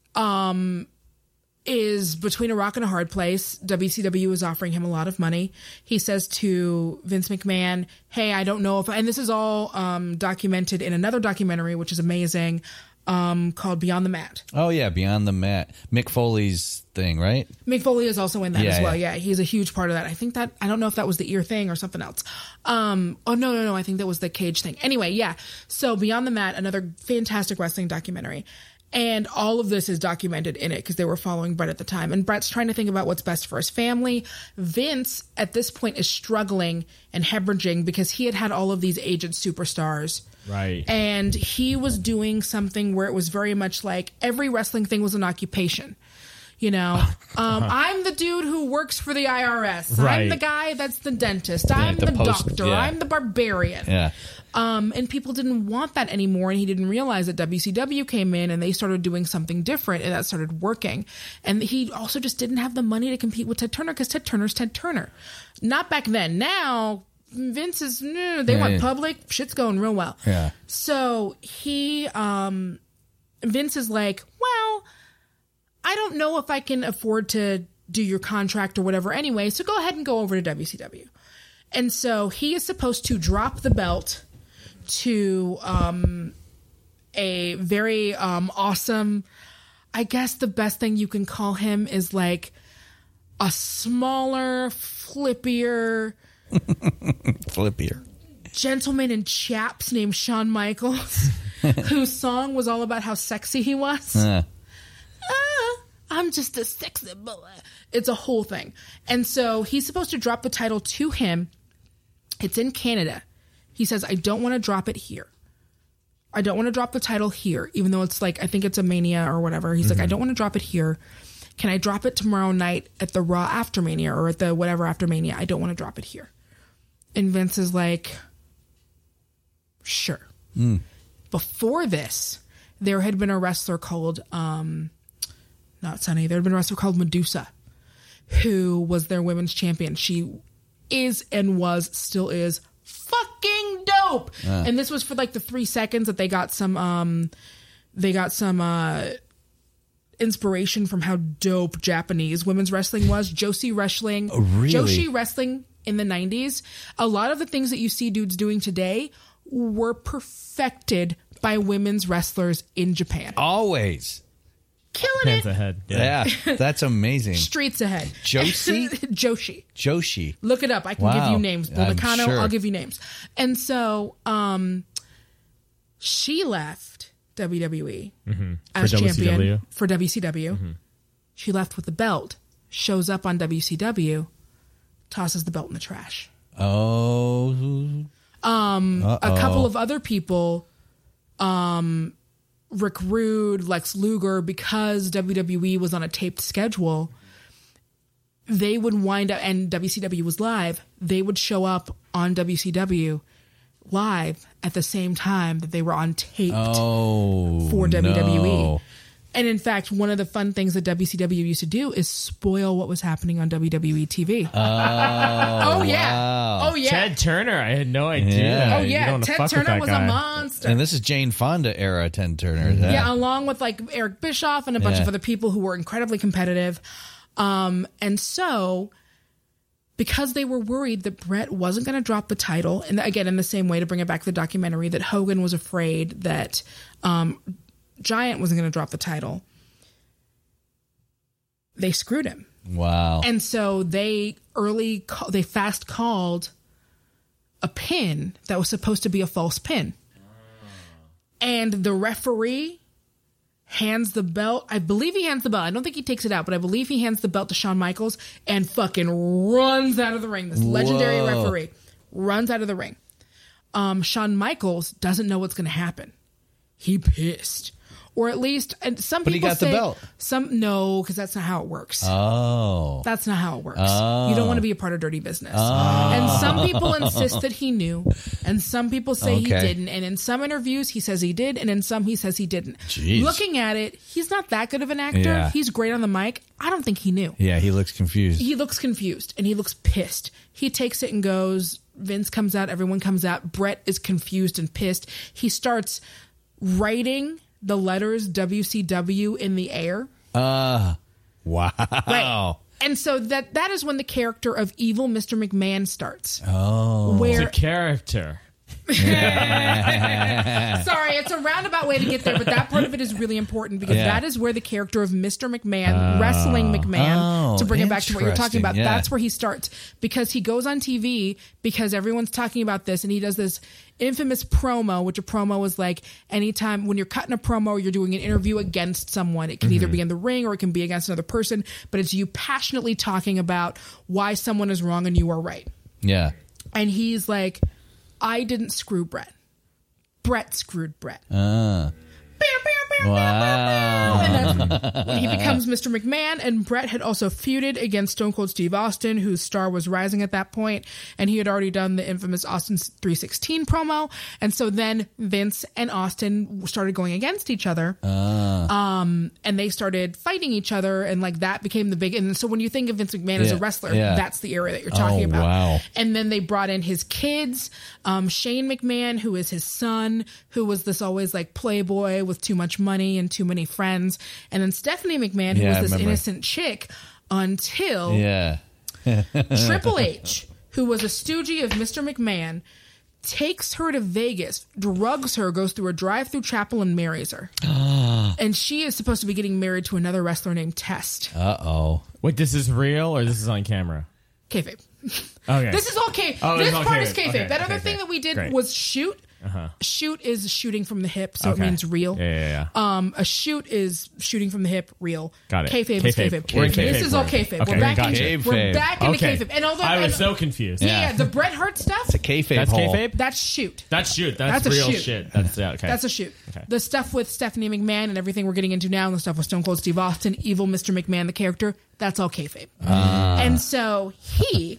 is between a rock and a hard place. WCW is offering him a lot of money. He says to Vince McMahon, hey, I don't know if... And this is all documented in another documentary, which is amazing, called Beyond the Mat. Oh, yeah, Beyond the Mat. Mick Foley's thing, right? Mick Foley is also in that as well. Yeah, he's a huge part of that. I think that... I don't know if that was the ear thing or something else. No. I think that was the cage thing. Anyway, yeah. So Beyond the Mat, another fantastic wrestling documentary. And all of this is documented in it because they were following Bret at the time. And Bret's trying to think about what's best for his family. Vince, at this point, is struggling and hemorrhaging because he had all of these aged superstars. Right. And he was doing something where it was very much like every wrestling thing was an occupation. You know, I'm the dude who works for the IRS. Right. I'm the guy that's the dentist. I'm the doctor. yeah. I'm the barbarian. Yeah. And people didn't want that anymore, and he didn't realize that WCW came in and they started doing something different, and that started working. And he also just didn't have the money to compete with Ted Turner because Ted Turner's Ted Turner. Not back then. Now, Vince is, they went public. Shit's going real well. Yeah. So Vince is like, well, I don't know if I can afford to do your contract or whatever anyway, so go ahead and go over to WCW. And so he is supposed to drop the belt to a very awesome, I guess the best thing you can call him is like a smaller, flippier gentleman in chaps named Shawn Michaels, whose song was all about how sexy he was. I'm just a sexy boy. It's a whole thing. And so he's supposed to drop the title to him. It's in Canada. He says, I don't want to drop it here. I don't want to drop the title here, even though it's like, I think it's a Mania or whatever. He's like, I don't want to drop it here. Can I drop it tomorrow night at the Raw after Mania or at the whatever after Mania? I don't want to drop it here. And Vince is like, sure. Before this, there had been a wrestler called, not Sunny, there had been a wrestler called Medusa, who was their women's champion. She is and was, still is, fucking dope. And this was for like the 3 seconds that they got some inspiration from how dope Japanese women's wrestling was. Joshi wrestling. Oh, really? Joshi wrestling in the 90s. A lot of the things that you see dudes doing today were perfected by women's wrestlers in Japan. Always. Killing Hands it. ahead. Yeah. That's amazing. Streets ahead. Joshi? Joshi. Look it up. I can give you names. Bull-Nakano, sure. I'll give you names. And so she left WWE as champion for WCW. She left with the belt, shows up on WCW, tosses the belt in the trash. Oh. A couple of other people, Rick Rude, Lex Luger, because WWE was on a taped schedule, they would wind up, and WCW was live, they would show up on WCW live at the same time that they were on taped for WWE. No. And in fact, one of the fun things that WCW used to do is spoil what was happening on WWE TV. Oh, yeah. Wow. Oh, yeah. Ted Turner, I had no idea. Yeah. Oh, You yeah. don't wanna Ted fuck with Turner that was guy. a monster. And this is Jane Fonda era Ted Turner. Yeah, along with like Eric Bischoff and a bunch of other people who were incredibly competitive. And so, because they were worried that Brett wasn't going to drop the title, and again, in the same way to bring it back to the documentary, that Hogan was afraid that Giant wasn't going to drop the title, they screwed him. Wow. And so they fast called a pin that was supposed to be a false pin. And the referee hands the belt. I believe he hands the belt. I don't think he takes it out, but I believe he hands the belt to Shawn Michaels and fucking runs out of the ring. This legendary referee runs out of the ring. Shawn Michaels doesn't know what's going to happen. He pissed. Or at least, and some But people he got say, the belt. No, because that's not how it works. Oh. That's not how it works. You don't want to be a part of dirty business. And some people insist that he knew, and some people say he didn't. And in some interviews, he says he did, and in some, he says he didn't. Jeez. Looking at it, he's not that good of an actor. Yeah. He's great on the mic. I don't think he knew. Yeah, he looks confused. He looks confused, and he looks pissed. He takes it and goes. Vince comes out. Everyone comes out. Brett is confused and pissed. He starts writing the letters WCW in the air. Wow. Right. And so that is when the character of evil Mr. McMahon starts. Oh. It's Where a character. Sorry, it's a roundabout way to get there, but that part of it is really important because that is where the character of Mr. McMahon, Wrestling McMahon, to bring it back to what you're talking about, that's where he starts. Because he goes on TV because everyone's talking about this, and he does this infamous promo, which a promo is like anytime when you're cutting a promo or you're doing an interview against someone, it can either be in the ring or it can be against another person, but it's you passionately talking about why someone is wrong and you are right. Yeah. And he's like, I didn't screw Brett. Brett screwed Brett. Wow. And that's when he becomes Mr. McMahon. And Bret had also feuded against Stone Cold Steve Austin, whose star was rising at that point, and he had already done the infamous Austin's 316 promo. And so then Vince and Austin started going against each other, and they started fighting each other, and like that became the big. And so when you think of Vince McMahon as a wrestler, that's the area that you're talking about. Wow. And then they brought in his kids, Shane McMahon, who is his son, who was this always like playboy with too much money and too many friends, and then Stephanie McMahon, who was this innocent chick until Triple H, who was a stoogie of Mr. McMahon, takes her to Vegas, drugs her, goes through a drive-through chapel and marries her. And she is supposed to be getting married to another wrestler named Test. Wait, this is real or this is on camera? Kayfabe. Okay. This is all kayfabe. Oh, this all part is kayfabe. kayfabe. Okay, that other okay, thing okay. that we did Great. was shoot. Shoot is shooting from the hip, so it Okay. means real. Yeah. A shoot is shooting from the hip, real. Got it. Kayfabe is kayfabe. We're in This kayfabe. is all kayfabe. Okay, We're back gotcha. into we're back into Okay. kayfabe. And although I was so confused. yeah, the Bret Hart stuff. It's a kayfabe That's hole. kayfabe? That's shoot. That's shoot. That's That's a real shoot. shit. That's okay. That's a shoot. Okay. The stuff with Stephanie McMahon and everything we're getting into now, and the stuff with Stone Cold Steve Austin, evil Mr. McMahon, the character, that's all kayfabe. And so he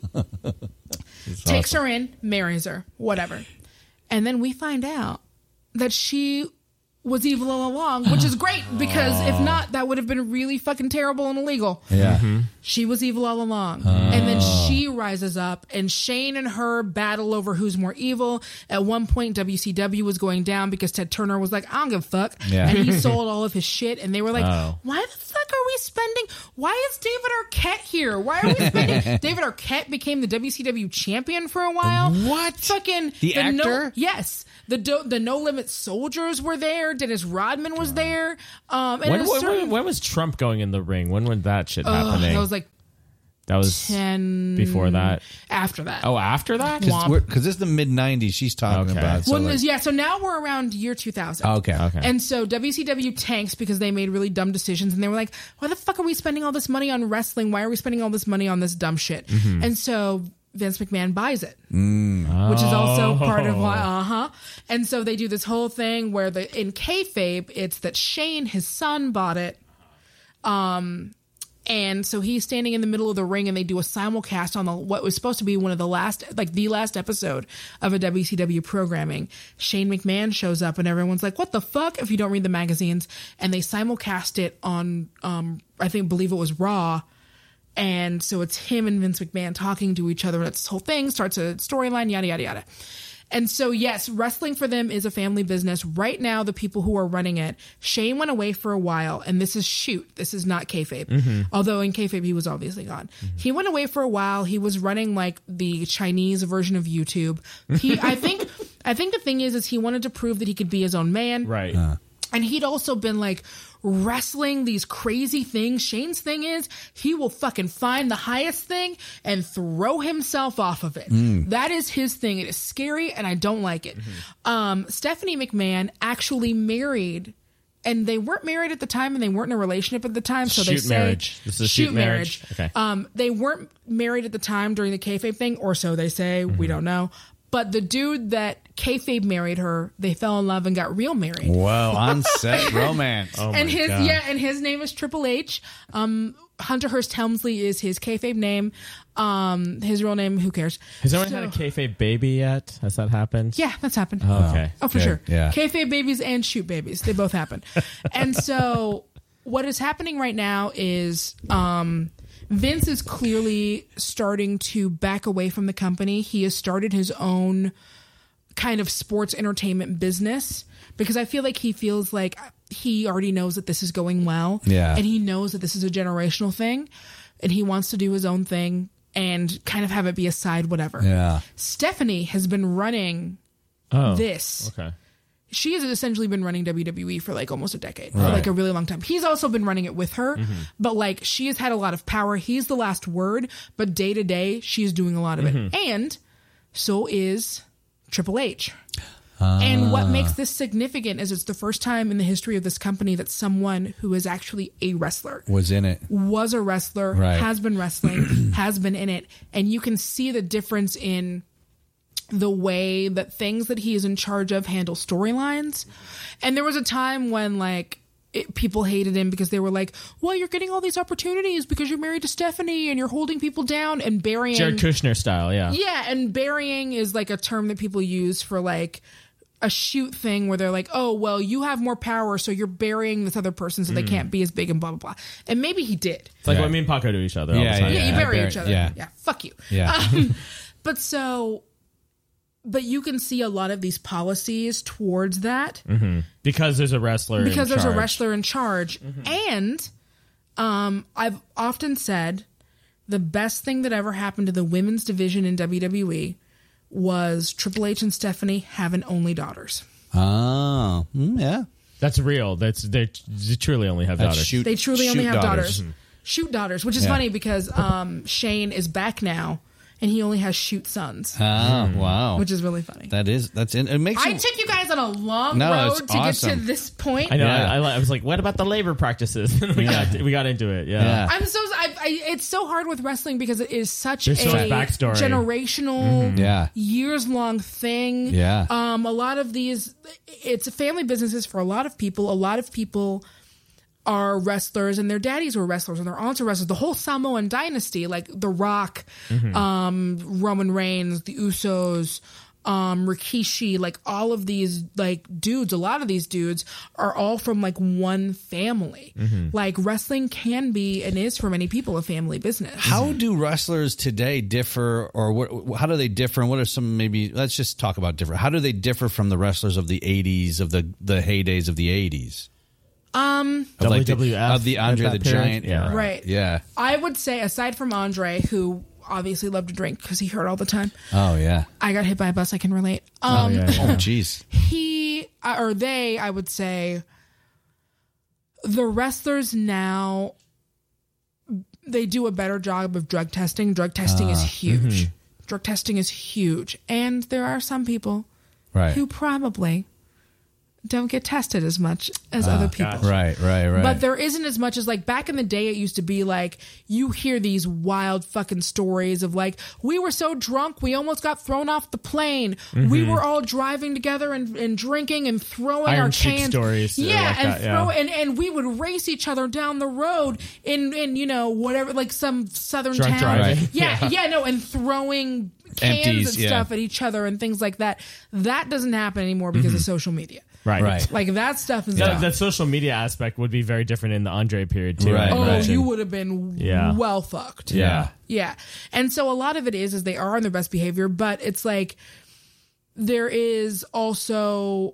takes her in, marries her, whatever. And then we find out that she was evil all along, which is great because if not, that would have been really fucking terrible and illegal. Yeah. She was evil all along. And then she rises up, and Shane and her battle over who's more evil. At one point, WCW was going down because Ted Turner was like, I don't give a fuck. Yeah. And he sold all of his shit. And they were like, why the fuck are we spending? Why is David Arquette here? Why are we spending? David Arquette became the WCW champion for a while. What? Fucking The actor? Yes. The No Limit Soldiers were there. Dennis Rodman was there. And when was Trump going in the ring? When was that shit happening? That was like 10 10 before that. After that. Oh, after that? Because this is the mid 90s she's talking about. So Well, so now we're around year 2000. Okay. And so WCW tanks because they made really dumb decisions, and they were like, why the fuck are we spending all this money on wrestling? Why are we spending all this money on this dumb shit? And so Vince McMahon buys it, which is also part of why, And so they do this whole thing where in kayfabe, it's that Shane, his son, bought it. And so he's standing in the middle of the ring, and they do a simulcast on what was supposed to be one of the last episode of a WCW programming. Shane McMahon shows up, and everyone's like, what the fuck? If you don't read the magazines. And they simulcast it on, believe it was Raw. And so it's him and Vince McMahon talking to each other. And this whole thing starts a storyline, yada, yada, yada. And so, yes, wrestling for them is a family business. Right now, the people who are running it, Shane went away for a while, and this is shoot. This is not kayfabe. Although in kayfabe, he was obviously gone. He went away for a while. He was running like the Chinese version of YouTube. I think the thing is he wanted to prove that he could be his own man. Right. And he'd also been like wrestling these crazy things. Shane's thing is he will fucking find the highest thing and throw himself off of it. That is his thing. It is scary, and I don't like it. Stephanie McMahon actually married, and they weren't married at the time, and they weren't in a relationship at the time. So they say marriage. This is shoot marriage. Okay. They weren't married at the time during the kayfabe thing, or so they say. We don't know. But the dude that kayfabe married her, they fell in love and got real married. Whoa, on-set romance. Oh and my God. and his name is Triple H. Hunter Hearst Helmsley is his kayfabe name. His real name, who cares? Has anyone had a kayfabe baby yet? Has that happened? Yeah, that's happened. Okay. Oh, for Good. sure. Yeah. Kayfabe babies and shoot babies, they both happen. And so what is happening right now is Vince is clearly starting to back away from the company. He has started his own kind of sports entertainment business because I feel like he feels like he already knows that this is going well. Yeah. And he knows that this is a generational thing, and he wants to do his own thing and kind of have it be a side whatever. Yeah. Stephanie has been running this. Okay. She has essentially been running WWE for like almost a decade, for like a really long time. He's also been running it with her, but like she has had a lot of power. He's the last word, but day to day, she's doing a lot of it. And so is Triple H. And what makes this significant is it's the first time in the history of this company that someone who is actually a wrestler Was in it. was a wrestler, Right. has been wrestling, has been in it. And you can see the difference in the way that things that he is in charge of handle storylines. And there was a time when like people hated him because they were like, well, you're getting all these opportunities because you're married to Stephanie and you're holding people down and burying. Jared Kushner style, yeah. Yeah, and burying is like a term that people use for like a shoot thing where they're like, oh, well, you have more power, so you're burying this other person so they can't be as big and blah, blah, blah. And maybe he did. It's like when me and Paco do each other all the time. Yeah, you bury each other. Yeah. Yeah, fuck you. Yeah. But you can see a lot of these policies towards that. Because there's a wrestler in charge. And I've often said the best thing that ever happened to the women's division in WWE was Triple H and Stephanie having only daughters. Oh, yeah. That's real. They truly only have daughters. They truly only have daughters. Shoot daughters, which is funny because Shane is back now. And he only has shoot sons. Oh, wow. Which is really funny. It makes I took you guys on a long road to get to this point. I know. Yeah. I was like, what about the labor practices? we got into it. Yeah. It's so hard with wrestling because it is such There's so much backstory. Generational, years-long thing. Yeah. A lot of these, it's family businesses for a lot of people. A lot of people are wrestlers and their daddies were wrestlers and their aunts were wrestlers. The whole Samoan dynasty, like The Rock, Roman Reigns, the Usos, Rikishi, like all of these like dudes, a lot of these dudes are all from like one family. Like wrestling can be and is for many people a family business. How do wrestlers today differ, or how do they differ, and what are some, maybe let's just talk about different. How do they differ from the wrestlers of the 80s, of the heydays of the 80s? WWF of the Andre the Giant era. Right. Yeah. I would say, aside from Andre, who obviously loved to drink because he hurt all the time. Oh, yeah. I got hit by a bus. I can relate. Oh, jeez. I would say, the wrestlers now, they do a better job of drug testing. Drug testing is huge. Drug testing is huge. And there are some people who probably don't get tested as much as other people. Gotcha. Right. But there isn't as much as like back in the day, it used to be like, you hear these wild fucking stories of like, we were so drunk, we almost got thrown off the plane. We were all driving together and drinking and throwing Iron our Sheik cans. stories. And we would race each other down the road in you know, whatever, like some southern Drunk town. driving. And throwing cans Empties, and stuff at each other and things like that. That doesn't happen anymore because of social media. Right. Like that stuff is that social media aspect would be very different in the Andre period too. Right. Oh, Right. you would have been well fucked. Yeah. Yeah. And so a lot of it is they are on their best behavior, but it's like there is also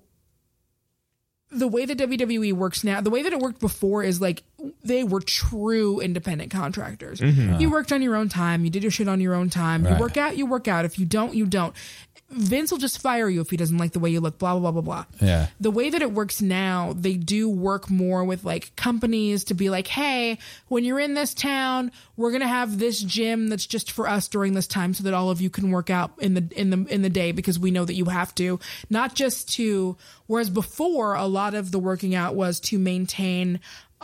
the way that WWE works now. The way that it worked before is like they were true independent contractors. You worked on your own time. You did your shit on your own time. Right. You work out, you work out. If you don't, you don't. Vince will just fire you if he doesn't like the way you look, blah, blah, blah, blah, blah. Yeah. The way that it works now, they do work more with like companies to be like, hey, when you're in this town, we're going to have this gym that's just for us during this time so that all of you can work out in the day because we know that you have to, not just to, whereas before a lot of the working out was to maintain,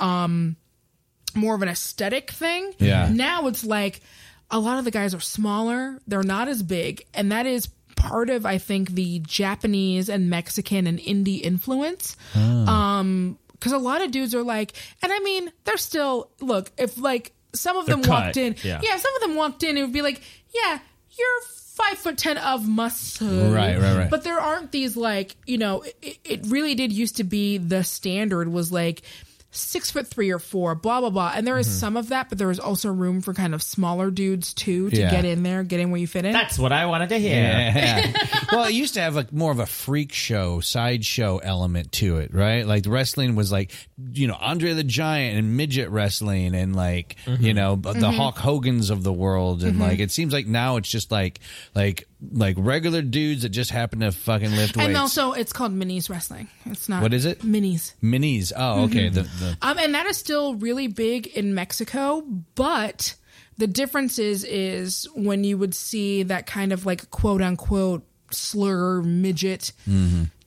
more of an aesthetic thing. Yeah. Now it's like a lot of the guys are smaller. They're not as big. And that is part of, I think, the Japanese and Mexican and indie influence. Because a lot of dudes are like, and I mean, they're still, look, if like some of them walked in, some of them walked in, it would be like, yeah, you're 5'10" of muscle. Right. But there aren't these like, you know, it really did used to be the standard was like 6'3" or 4, blah, blah, blah. And there is some of that, but there is also room for kind of smaller dudes too to get in there, get in where you fit in. That's what I wanted to hear. Yeah. Well, it used to have more of a freak show, sideshow element to it, right? Like wrestling was like, you know, Andre the Giant and midget wrestling and like, you know, the Hulk Hogan's of the world. And like, it seems like now it's just like regular dudes that just happen to fucking lift weights. And also it's called minis wrestling. It's not. What is it? Minis. Minis. Oh, okay. And that is still really big in Mexico, but the difference is when you would see that kind of like quote unquote slur midget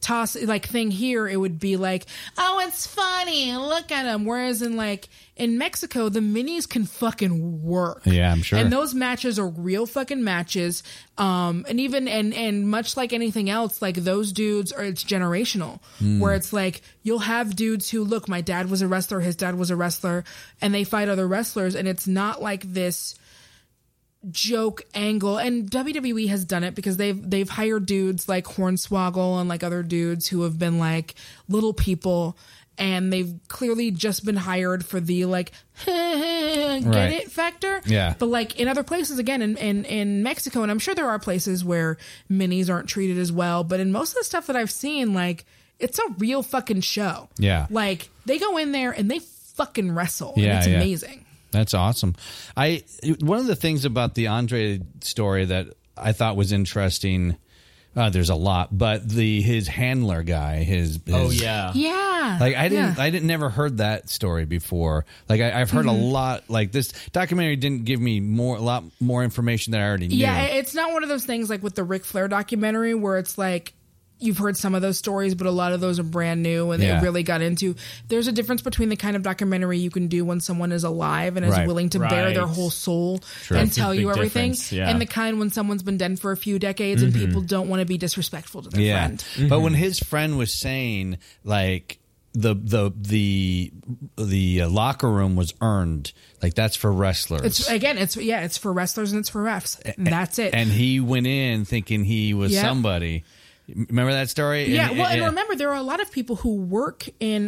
toss like thing here, it would be like, oh, it's funny, look at them. Whereas in Mexico, the minis can fucking work. Yeah, I'm sure. And those matches are real fucking matches. And even and much like anything else, like those dudes it's generational. Where it's like you'll have dudes who look, my dad was a wrestler, his dad was a wrestler, and they fight other wrestlers, and it's not like this joke angle. And WWE has done it because they've hired dudes like Hornswoggle and like other dudes who have been like little people, and they've clearly just been hired for the like get it factor. Yeah. But like in other places, again in Mexico, and I'm sure there are places where minis aren't treated as well, but in most of the stuff that I've seen, like it's a real fucking show. Yeah. Like they go in there and they fucking wrestle. And it's amazing. That's awesome. One of the things about the Andre story that I thought was interesting, there's a lot, but his handler guy, his yeah. Like I never heard that story before. Like I've heard a lot. Like this documentary didn't give me a lot more information that I already knew. Yeah, it's not one of those things like with the Ric Flair documentary where it's like you've heard some of those stories, but a lot of those are brand new and they really got into. There's a difference between the kind of documentary you can do when someone is alive and is willing to bare their whole soul and tell you everything, and the kind when someone's been dead for a few decades and people don't want to be disrespectful to their friend. But when his friend was saying like the locker room was earned, like that's for wrestlers. It's for wrestlers and it's for refs. And that's it. And he went in thinking he was somebody. Remember that story? Yeah, and remember, there are a lot of people who work in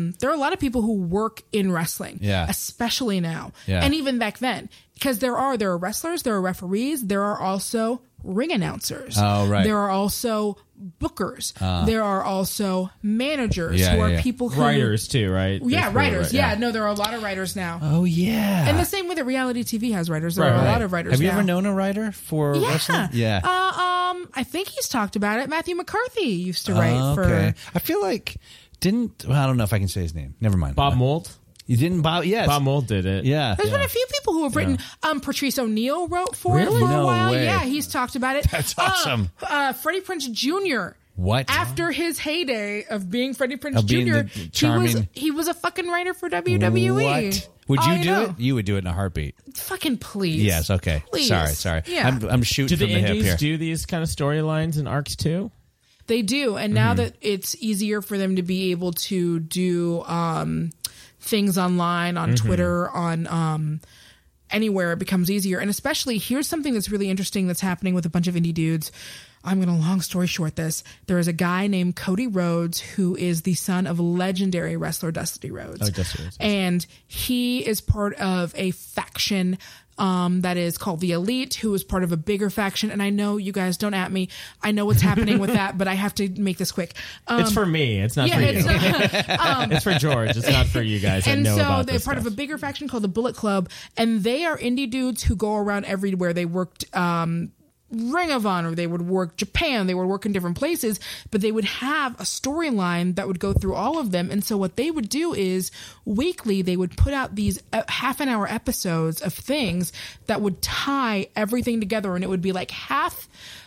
wrestling, especially now, and even back then, because there are wrestlers, there are referees, there are also ring announcers. Oh, right. There are also bookers. There are also managers who are people who writers too, right? Yeah, writers. No, there are a lot of writers now. Oh yeah. And the same way that reality TV has writers, there are a lot of writers. Have you now. ever known a writer for wrestling? Yeah. I think he's talked about it. Matthew McCarthy used to write for. I feel like I don't know if I can say his name. Never mind. Bob Mould. You didn't Bob? Yes. Bob Mould did it. Yeah. There's been a few people who have written. Patrice O'Neal wrote for it for a No while. way. Yeah, he's talked about it. That's awesome. Freddie Prinze Jr. What? After his heyday of being Freddie Prinze being Jr., the charming... he was a fucking writer for WWE. What? Would you do it? You would do it in a heartbeat. Fucking please. Yes. Okay. Please. Sorry. Yeah. I'm shooting from the hip here. Do the indies do these kind of storylines and arcs too? They do, and now that it's easier for them to be able to do things online, on Twitter, on anywhere, it becomes easier. And especially, here's something that's really interesting that's happening with a bunch of indie dudes. I'm going to long story short this. There is a guy named Cody Rhodes who is the son of legendary wrestler Dusty Rhodes. Oh, Dusty Rhodes. And he is part of a faction that is called the Elite, who is part of a bigger faction. And I know you guys don't at me. I know what's happening with that, but I have to make this quick. It's for me. It's not for you. It's for George. It's not for you guys. And I know so about they're part of a bigger faction called the Bullet Club, and they are indie dudes who go around everywhere. They worked Ring of Honor, they would work Japan, they would work in different places, but they would have a storyline that would go through all of them. And so what they would do is weekly they would put out these half an hour episodes of things that would tie everything together, and it would be like half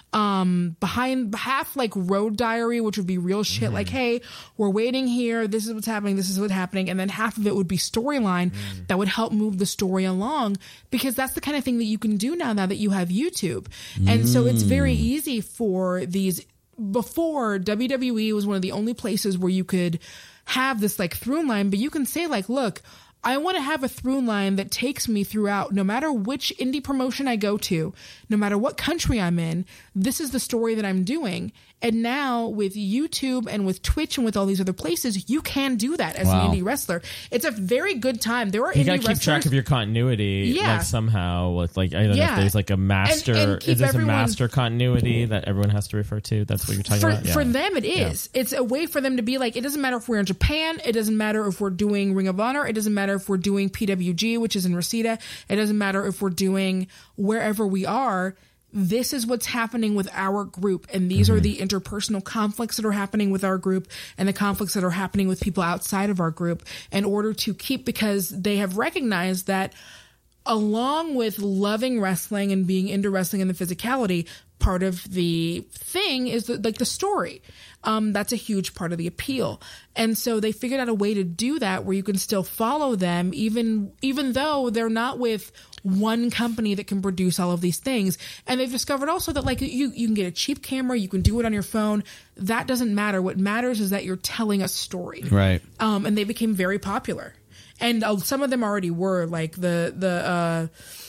like road diary, which would be real shit, like, hey, we're waiting here, this is what's happening, and then half of it would be storyline that would help move the story along, because that's the kind of thing that you can do now that you have YouTube. And so it's very easy for these. Before, WWE was one of the only places where you could have this like through line, but you can say like, look, I want to have a through line that takes me throughout, no matter which indie promotion I go to, no matter what country I'm in, this is the story that I'm doing. And now with YouTube and with Twitch and with all these other places, you can do that as an indie wrestler. It's a very good time. There are you indie gotta keep track of your continuity, like somehow. With like, I don't know if there's like a master. And is there a master continuity that everyone has to refer to? That's what you're talking about. For them, it is. Yeah. It's a way for them to be like. It doesn't matter if we're in Japan. It doesn't matter if we're doing Ring of Honor. It doesn't matter if we're doing PWG, which is in Reseda. It doesn't matter if we're doing wherever we are. This is what's happening with our group, and these are the interpersonal conflicts that are happening with our group and the conflicts that are happening with people outside of our group, in order to keep, because they have recognized that along with loving wrestling and being into wrestling and the physicality, part of the thing is the story. That's a huge part of the appeal. And so they figured out a way to do that where you can still follow them even though they're not with one company that can produce all of these things. And they've discovered also that like you can get a cheap camera, you can do it on your phone. That doesn't matter. What matters is that you're telling a story. Right. And they became very popular. And some of them already were, like the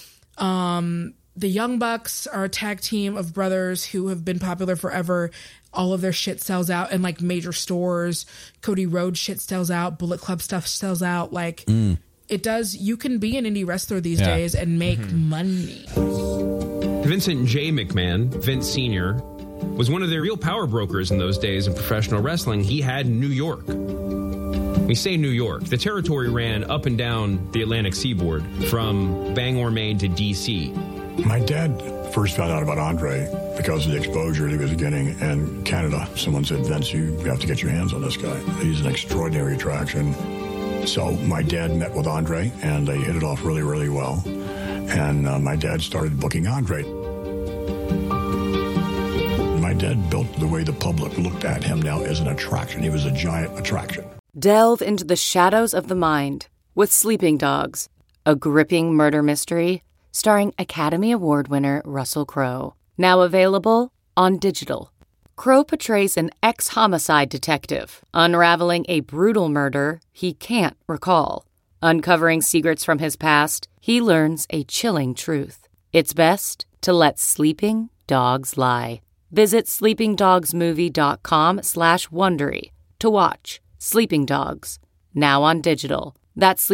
Young Bucks are a tag team of brothers who have been popular forever. All of their shit sells out in like major stores. Cody Rhodes shit sells out. Bullet Club stuff sells out. Like it does. You can be an indie wrestler these days and make money. Vincent J. McMahon, Vince Sr., was one of the real power brokers in those days in professional wrestling. He had New York. We say New York. The territory ran up and down the Atlantic seaboard from Bangor, Maine to D.C. My dad first found out about Andre because of the exposure he was getting in Canada. Someone said, Vince, you have to get your hands on this guy. He's an extraordinary attraction. So my dad met with Andre, and they hit it off really, really well. And my dad started booking Andre. My dad built the way the public looked at him now as an attraction. He was a giant attraction. Delve into the shadows of the mind with Sleeping Dogs, a gripping murder mystery starring Academy Award winner Russell Crowe. Now available on digital. Crowe portrays an ex-homicide detective unraveling a brutal murder he can't recall. Uncovering secrets from his past, he learns a chilling truth. It's best to let sleeping dogs lie. Visit sleepingdogsmovie.com/Wondery to watch Sleeping Dogs, now on digital. That's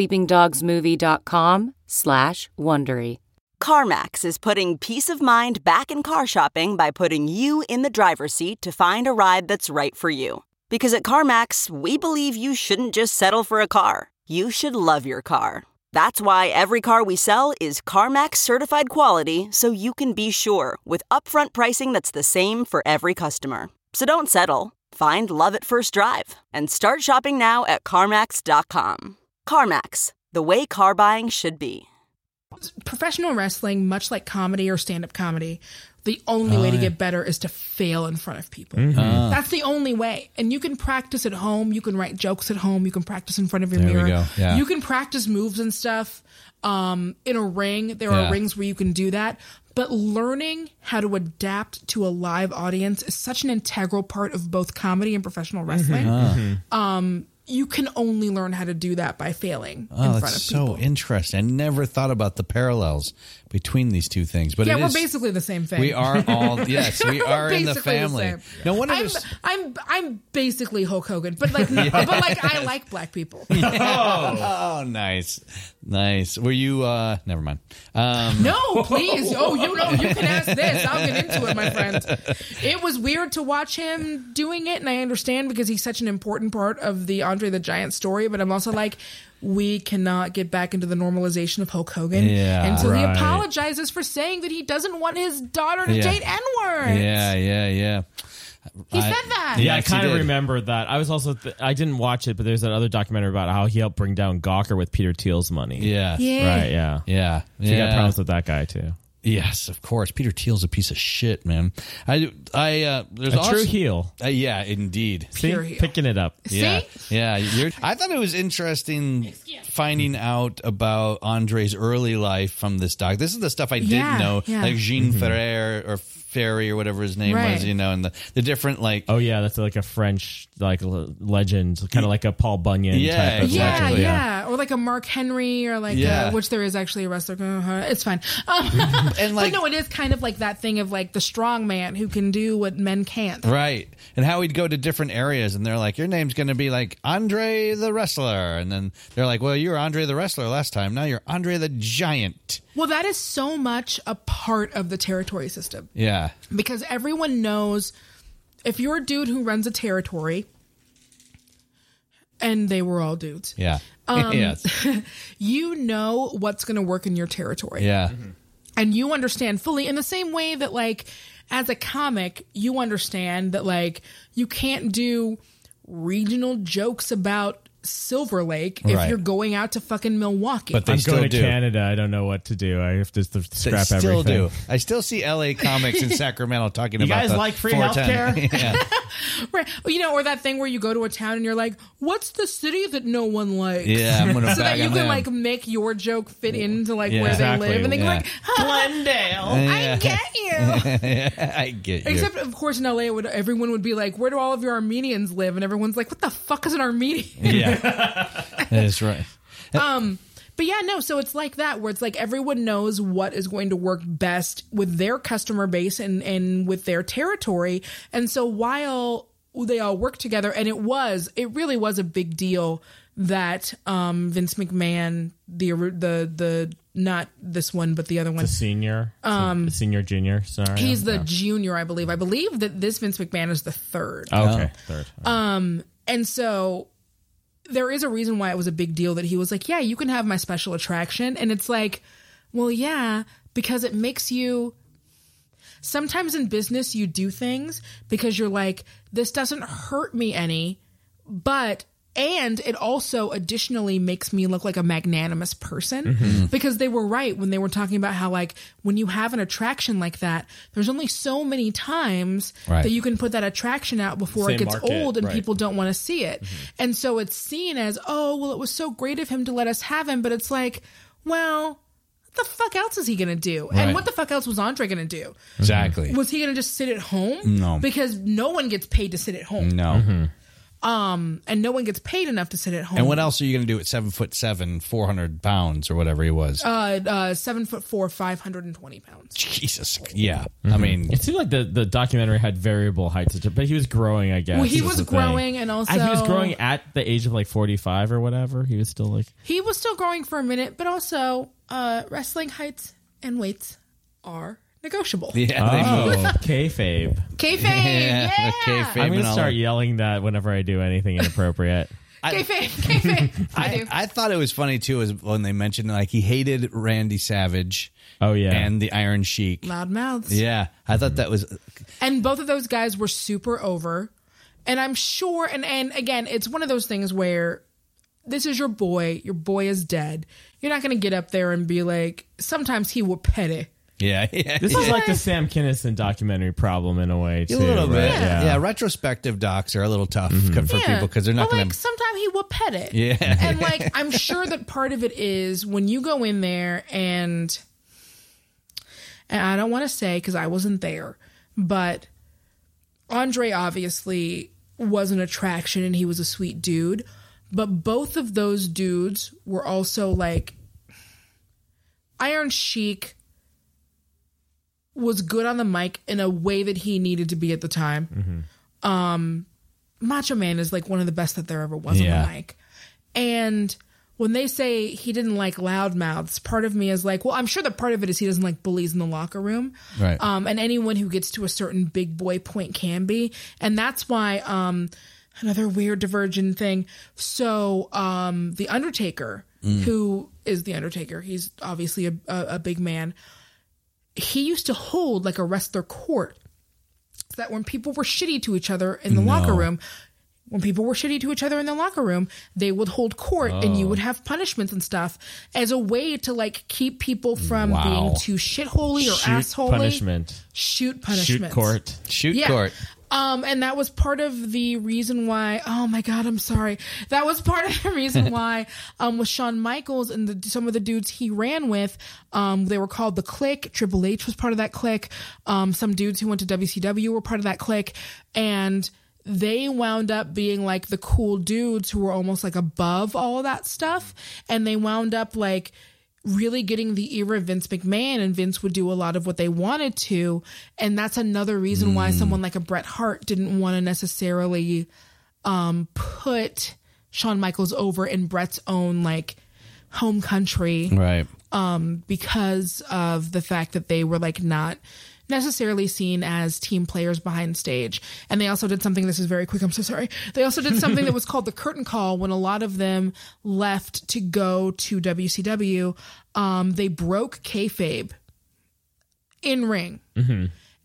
sleepingdogsmovie.com/Wondery. CarMax is putting peace of mind back in car shopping by putting you in the driver's seat to find a ride that's right for you. Because at CarMax, we believe you shouldn't just settle for a car. You should love your car. That's why every car we sell is CarMax certified quality, so you can be sure with upfront pricing that's the same for every customer. So don't settle. Find love at first drive and start shopping now at CarMax.com. CarMax, the way car buying should be. Professional wrestling, much like comedy or stand-up comedy, the only way to get better is to fail in front of people. That's the only way. And you can practice at home. You can write jokes at home. You can practice in front of your mirror. We go. Yeah. You can practice moves and stuff in a ring. There are rings where you can do that. But learning how to adapt to a live audience is such an integral part of both comedy and professional wrestling. You can only learn how to do that by failing in front of people. That's so interesting. I never thought about the parallels between these two things. But we're basically the same thing. We are all, yes, we are in the family. No wonder I'm basically Hulk Hogan, but like, I like black people. Oh, nice. Were you, never mind. No, please. Oh, you can ask this. I'll get into it, my friend. It was weird to watch him doing it, and I understand because he's such an important part of the Andre the Giant story, but I'm also like, we cannot get back into the normalization of Hulk Hogan. And so he apologizes for saying that he doesn't want his daughter to date N-words. Yeah. He said that. Yeah, I kind of remember that. I was also, I didn't watch it, but there's that other documentary about how he helped bring down Gawker with Peter Thiel's money. Yeah. Right, yeah. So you got problems with that guy, too. Yes, of course. Peter Thiel's a piece of shit, man. There's a true heel. Yeah, indeed. See, picking it up. Yeah, I thought it was interesting finding out about Andre's early life from this doc. This is the stuff I didn't know, like Jean Ferrer or Ferry or whatever his name was, and the different like. Oh yeah, that's like a French like legend, kind of like a Paul Bunyan type of legend. Yeah, or like a Mark Henry or like which there is actually a wrestler. It's fine. And like, but no, it is kind of like that thing of like the strong man who can do what men can't. Right. And how he'd go to different areas and they're like, your name's going to be like Andre the Wrestler. And then they're like, well, you were Andre the Wrestler last time. Now you're Andre the Giant. Well, that is so much a part of the territory system. Yeah. Because everyone knows if you're a dude who runs a territory, and they were all dudes. Yeah. Yes. You know what's going to work in your territory. Yeah. And you understand fully in the same way that, like, as a comic, you understand that, like, you can't do regional jokes about Silver Lake if you're going out to fucking Milwaukee. But they I'm still going to do. Canada. I don't know what to do. I have to scrap They still everything. do. I still see LA Comics in Sacramento talking You about guys the like free 410. healthcare? Yeah. Right. You know, or that thing where you go to a town and you're like, what's the city that no one likes? Yeah, I'm gonna so that bag you on can them. like make your joke fit into like Yeah, where exactly. they live. And they go Yeah. like, Glendale. I get you. I get you. Except, of course, in LA, everyone would be like, where do all of your Armenians live? And everyone's like, what the fuck is an Armenian? Yeah. That's right. But yeah, no, so it's like that where it's like everyone knows what is going to work best with their customer base and with their territory. And so while they all work together, and it really was a big deal that Vince McMahon, the not this one, but the other one. The senior? The senior junior scenario? He's the junior, I believe. I believe that this Vince McMahon is the third. Oh, okay. Third. And so there is a reason why it was a big deal that he was like, yeah, you can have my special attraction. And it's like, well, yeah, because it makes you... Sometimes in business, you do things because you're like, this doesn't hurt me any, and it also additionally makes me look like a magnanimous person because they were right when they were talking about how like when you have an attraction like that, there's only so many times that you can put that attraction out before it gets old and people don't want to see it. And so it's seen as, oh, well, it was so great of him to let us have him. But it's like, well, what the fuck else is he going to do? And what the fuck else was Andre going to do? Exactly. Was he going to just sit at home? No. Because no one gets paid to sit at home. No. And no one gets paid enough to sit at home. And what else are you going to do at 7'7", 400 pounds or whatever he was? 7'4", 520 pounds. Jesus. Yeah. I mean, it seemed like the documentary had variable heights, but he was growing, I guess. Well, he was growing, and also he was growing at the age of like 45 or whatever. He was still like he was still growing for a minute, but also wrestling heights and weights are negotiable. yeah, they move. kayfabe. Kayfabe, Yeah, the kayfabe I'm and gonna all start that. yelling that whenever I do anything inappropriate. Kayfabe. I do. I thought it was funny too, is when they mentioned like he hated Randy Savage. Oh yeah, and the Iron Sheik. Loud mouths. Yeah, I thought that was. And both of those guys were super over. And I'm sure, and again, it's one of those things where this is your boy is dead. You're not going to get up there and be like, sometimes he will petty. Yeah. This is like the Sam Kinison documentary problem in a way too. A little bit. right? Yeah. Retrospective docs are a little tough for people because they're not But going like, sometimes he will pet it. Yeah. And like, I'm sure that part of it is when you go in there and I don't want to say because I wasn't there, but Andre obviously was an attraction and he was a sweet dude. But both of those dudes were also like, Iron Sheik was good on the mic in a way that he needed to be at the time. Macho Man is like one of the best that there ever was on the mic. And when they say he didn't like loudmouths, part of me is like, well, I'm sure that part of it is he doesn't like bullies in the locker room. Right. And anyone who gets to a certain big boy point can be. And that's why, another weird divergent thing. So, The Undertaker, who is The Undertaker, he's obviously a big man. He used to hold like a wrestler court so that when people were shitty to each other in the locker room, they would hold court and you would have punishments and stuff as a way to like keep people from being too shitholy or assholey. Shoot punishment. Shoot court. Shoot court. And that was part of the reason why, oh my God, I'm sorry. That was part of the reason why, with Shawn Michaels and some of the dudes he ran with, they were called the Clique. Triple H was part of that clique. Some dudes who went to WCW were part of that clique. And they wound up being like the cool dudes who were almost like above all of that stuff. And they wound up like really getting the era of Vince McMahon, and Vince would do a lot of what they wanted to. And that's another reason why someone like a Bret Hart didn't want to necessarily put Shawn Michaels over in Bret's own like home country. Right. Because of the fact that they were like not necessarily seen as team players behind stage. And they also did something, this is very quick, I'm so sorry. They also did something that was called the curtain call when a lot of them left to go to WCW. They broke kayfabe in ring.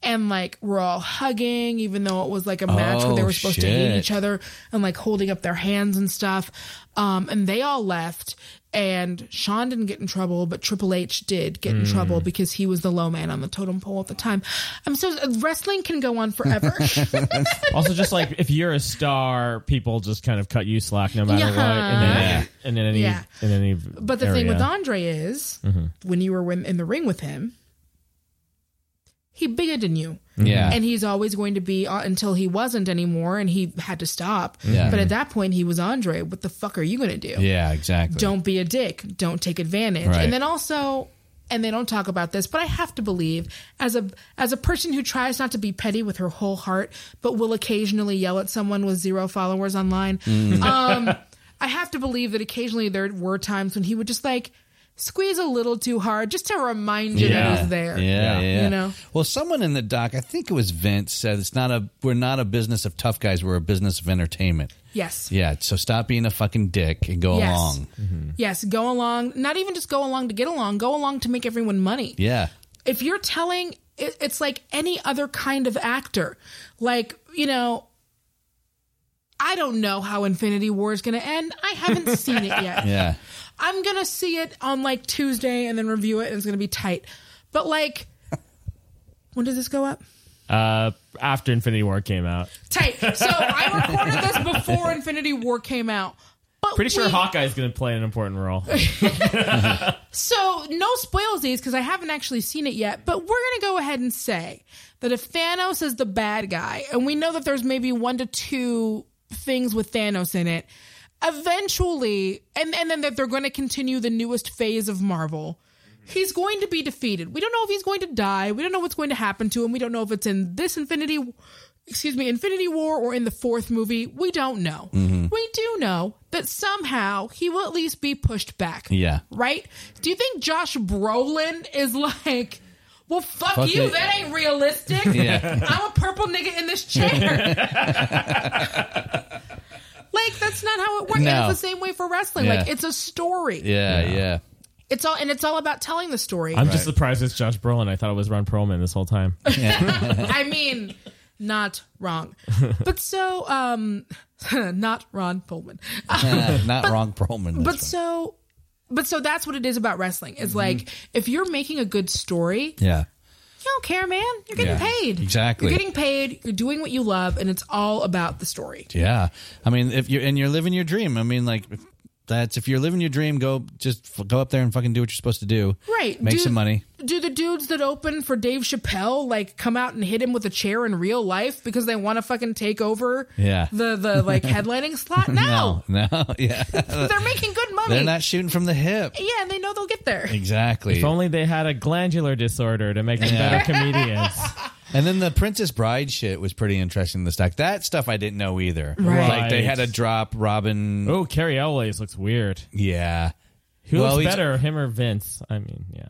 and like we're all hugging, even though it was like a match where they were supposed to hate each other, and like holding up their hands and stuff. And they all left, and Shawn didn't get in trouble, but Triple H did get in trouble because he was the low man on the totem pole at the time. Wrestling can go on forever. Also, just like if you're a star, people just kind of cut you slack no matter what. In any But the thing with Andre is, when you were in the ring with him, he bigger than you. Yeah. And he's always going to be until he wasn't anymore and he had to stop. Yeah. But at that point, he was Andre. What the fuck are you going to do? Yeah, exactly. Don't be a dick. Don't take advantage. Right. And then also, and they don't talk about this, but I have to believe, as a person who tries not to be petty with her whole heart, but will occasionally yell at someone with 0 followers online, I have to believe that occasionally there were times when he would just like squeeze a little too hard just to remind you that he's there. Yeah. You know? Well, someone in the doc, I think it was Vince, said we're not a business of tough guys, we're a business of entertainment. Yes. Yeah, so stop being a fucking dick and go along. Yes, go along. Not even just go along to get along. Go along to make everyone money. Yeah. If you're telling, it's like any other kind of actor. Like, you know, I don't know how Infinity War is going to end. I haven't seen it yet. Yeah. I'm going to see it on like Tuesday and then review it, and it's going to be tight. But like, when does this go up? After Infinity War came out. Tight. So I recorded this before Infinity War came out. But Pretty sure Hawkeye's going to play an important role. So no spoilsies because I haven't actually seen it yet. But we're going to go ahead and say that if Thanos is the bad guy, and we know that there's maybe 1 to 2 things with Thanos in it, eventually, and then that they're going to continue the newest phase of Marvel, he's going to be defeated. We don't know if he's going to die. We don't know what's going to happen to him. We don't know if it's in this Infinity War or in the 4th movie. We don't know. We do know that somehow he will at least be pushed back. Yeah. Right? Do you think Josh Brolin is like, well, fuck you, that ain't realistic. Yeah. I'm a purple nigga in this chair. Like, that's not how it works. No. And it's the same way for wrestling. Yeah. Like, it's a story. Yeah. It's all about telling the story. I'm just surprised it's Josh Brolin. I thought it was Ron Perlman this whole time. I mean, not wrong. But so, not Ron Perlman. Not Ron Perlman. But so that's what it is about wrestling. It's like, if you're making a good story, yeah. you don't care, man. You're getting paid. Exactly. You're getting paid. You're doing what you love, and it's all about the story. Yeah. I mean, if you're living your dream, I mean, like, if you're living your dream, go up there and fucking do what you're supposed to do. Right. Make some money. Do the dudes that open for Dave Chappelle like come out and hit him with a chair in real life because they want to fucking take over the like headlining slot? No. Yeah. They're making good money. They're not shooting from the hip. Yeah, and they know they'll get there. Exactly. If only they had a glandular disorder to make them better comedians. And then the Princess Bride shit was pretty interesting in the stock. That stuff I didn't know either. Right. Like they had to drop Robin. Oh, Carrie Elways looks weird. Yeah. Who looks better, him or Vince? I mean, yeah.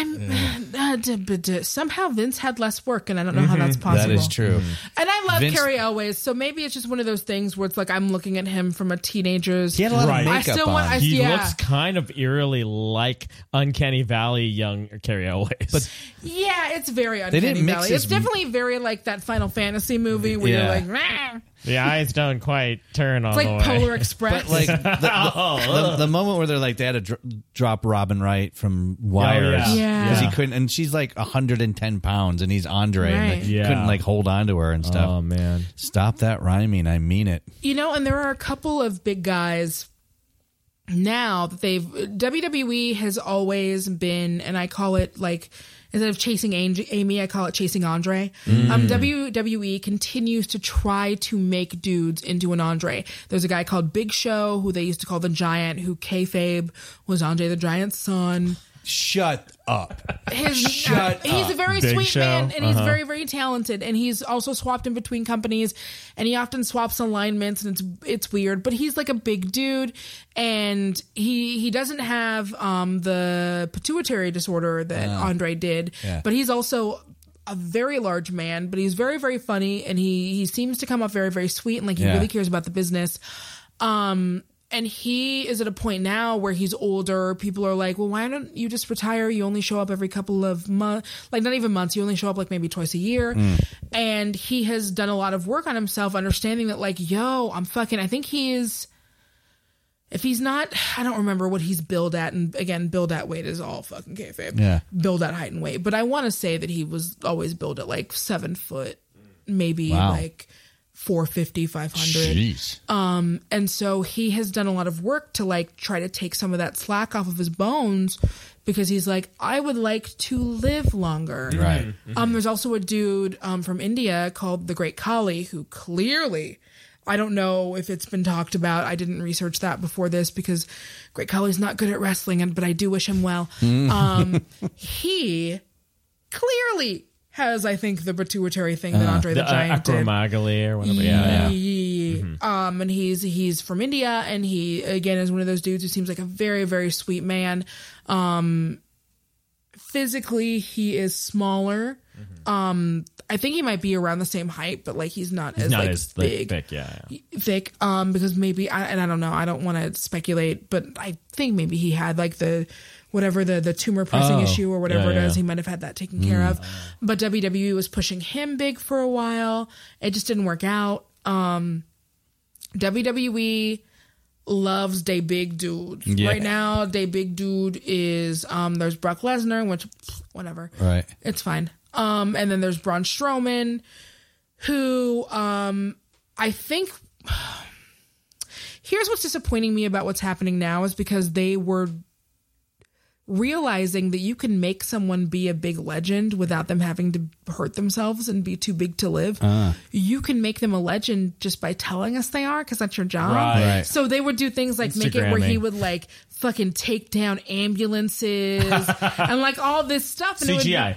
Somehow Vince had less work, and I don't know how that's possible. That is true. And I love Carrie Elways, so maybe it's just one of those things where it's like I'm looking at him from a teenager's. He had a lot of makeup on. He looks kind of eerily like Uncanny Valley young Carrie Elways. But yeah, it's very Uncanny Valley. It's definitely very like that Final Fantasy movie where you're like, Rah! The eyes don't quite turn on it's the like way. Polar Express. But like the moment where they're like they had to drop Robin Wright from Wires because he couldn't, and she's like 110 pounds, and he's Andre, and they couldn't like hold on to her and stuff. Oh man, stop that rhyming! I mean it. You know, and there are a couple of big guys now that WWE has always been, and I call it like. Instead of chasing Amy, I call it chasing Andre. WWE continues to try to make dudes into an Andre. There's a guy called Big Show, who they used to call the Giant, who kayfabe was Andre the Giant's son. Shut up. He's a very Big sweet Show. man, and he's very, very talented. And he's also swapped in between companies, and he often swaps alignments, and it's weird. But he's like a big dude, and he doesn't have the pituitary disorder that Andre did. Yeah. But he's also a very large man, but he's very, very funny, and he seems to come off very, very sweet, and like he really cares about the business. And he is at a point now where he's older. People are like, well, why don't you just retire? You only show up every couple of months, like not even months. You only show up like maybe twice a year. And he has done a lot of work on himself, understanding that like, yo, I think he is, if he's not, I don't remember what he's billed at. And again, billed at weight is all fucking kayfabe. Yeah. Billed at height and weight. But I want to say that he was always billed at like 7 foot, maybe like 450, 500. Jeez. And so he has done a lot of work to like try to take some of that slack off of his bones, because he's like, I would like to live longer. Right. There's also a dude from India called the Great Khali, who clearly, I don't know if it's been talked about. I didn't research that before this because Great Khali's not good at wrestling, but I do wish him well. He clearly has, I think, the pituitary thing that Andre the Giant did. Acromegaly or whatever. And he's from India, and he, again, is one of those dudes who seems like a very, very sweet man. Physically, he is smaller. I think he might be around the same height, but like he's not as big. Thick, thick. Because maybe, I don't know. I don't want to speculate, but I think maybe he had like the tumor pressing issue or whatever it is. He might have had that taken care of. But WWE was pushing him big for a while. It just didn't work out. WWE loves they big dudes. Yeah. Right now, they big dude is there's Brock Lesnar, which whatever. Right. It's fine. And then there's Braun Strowman, who I think here's what's disappointing me about what's happening now is because they were realizing that you can make someone be a big legend without them having to hurt themselves and be too big to live. You can make them a legend just by telling us they are, because that's your job. Right. So they would do things like make it where he would like fucking take down ambulances and like all this stuff. And CGI.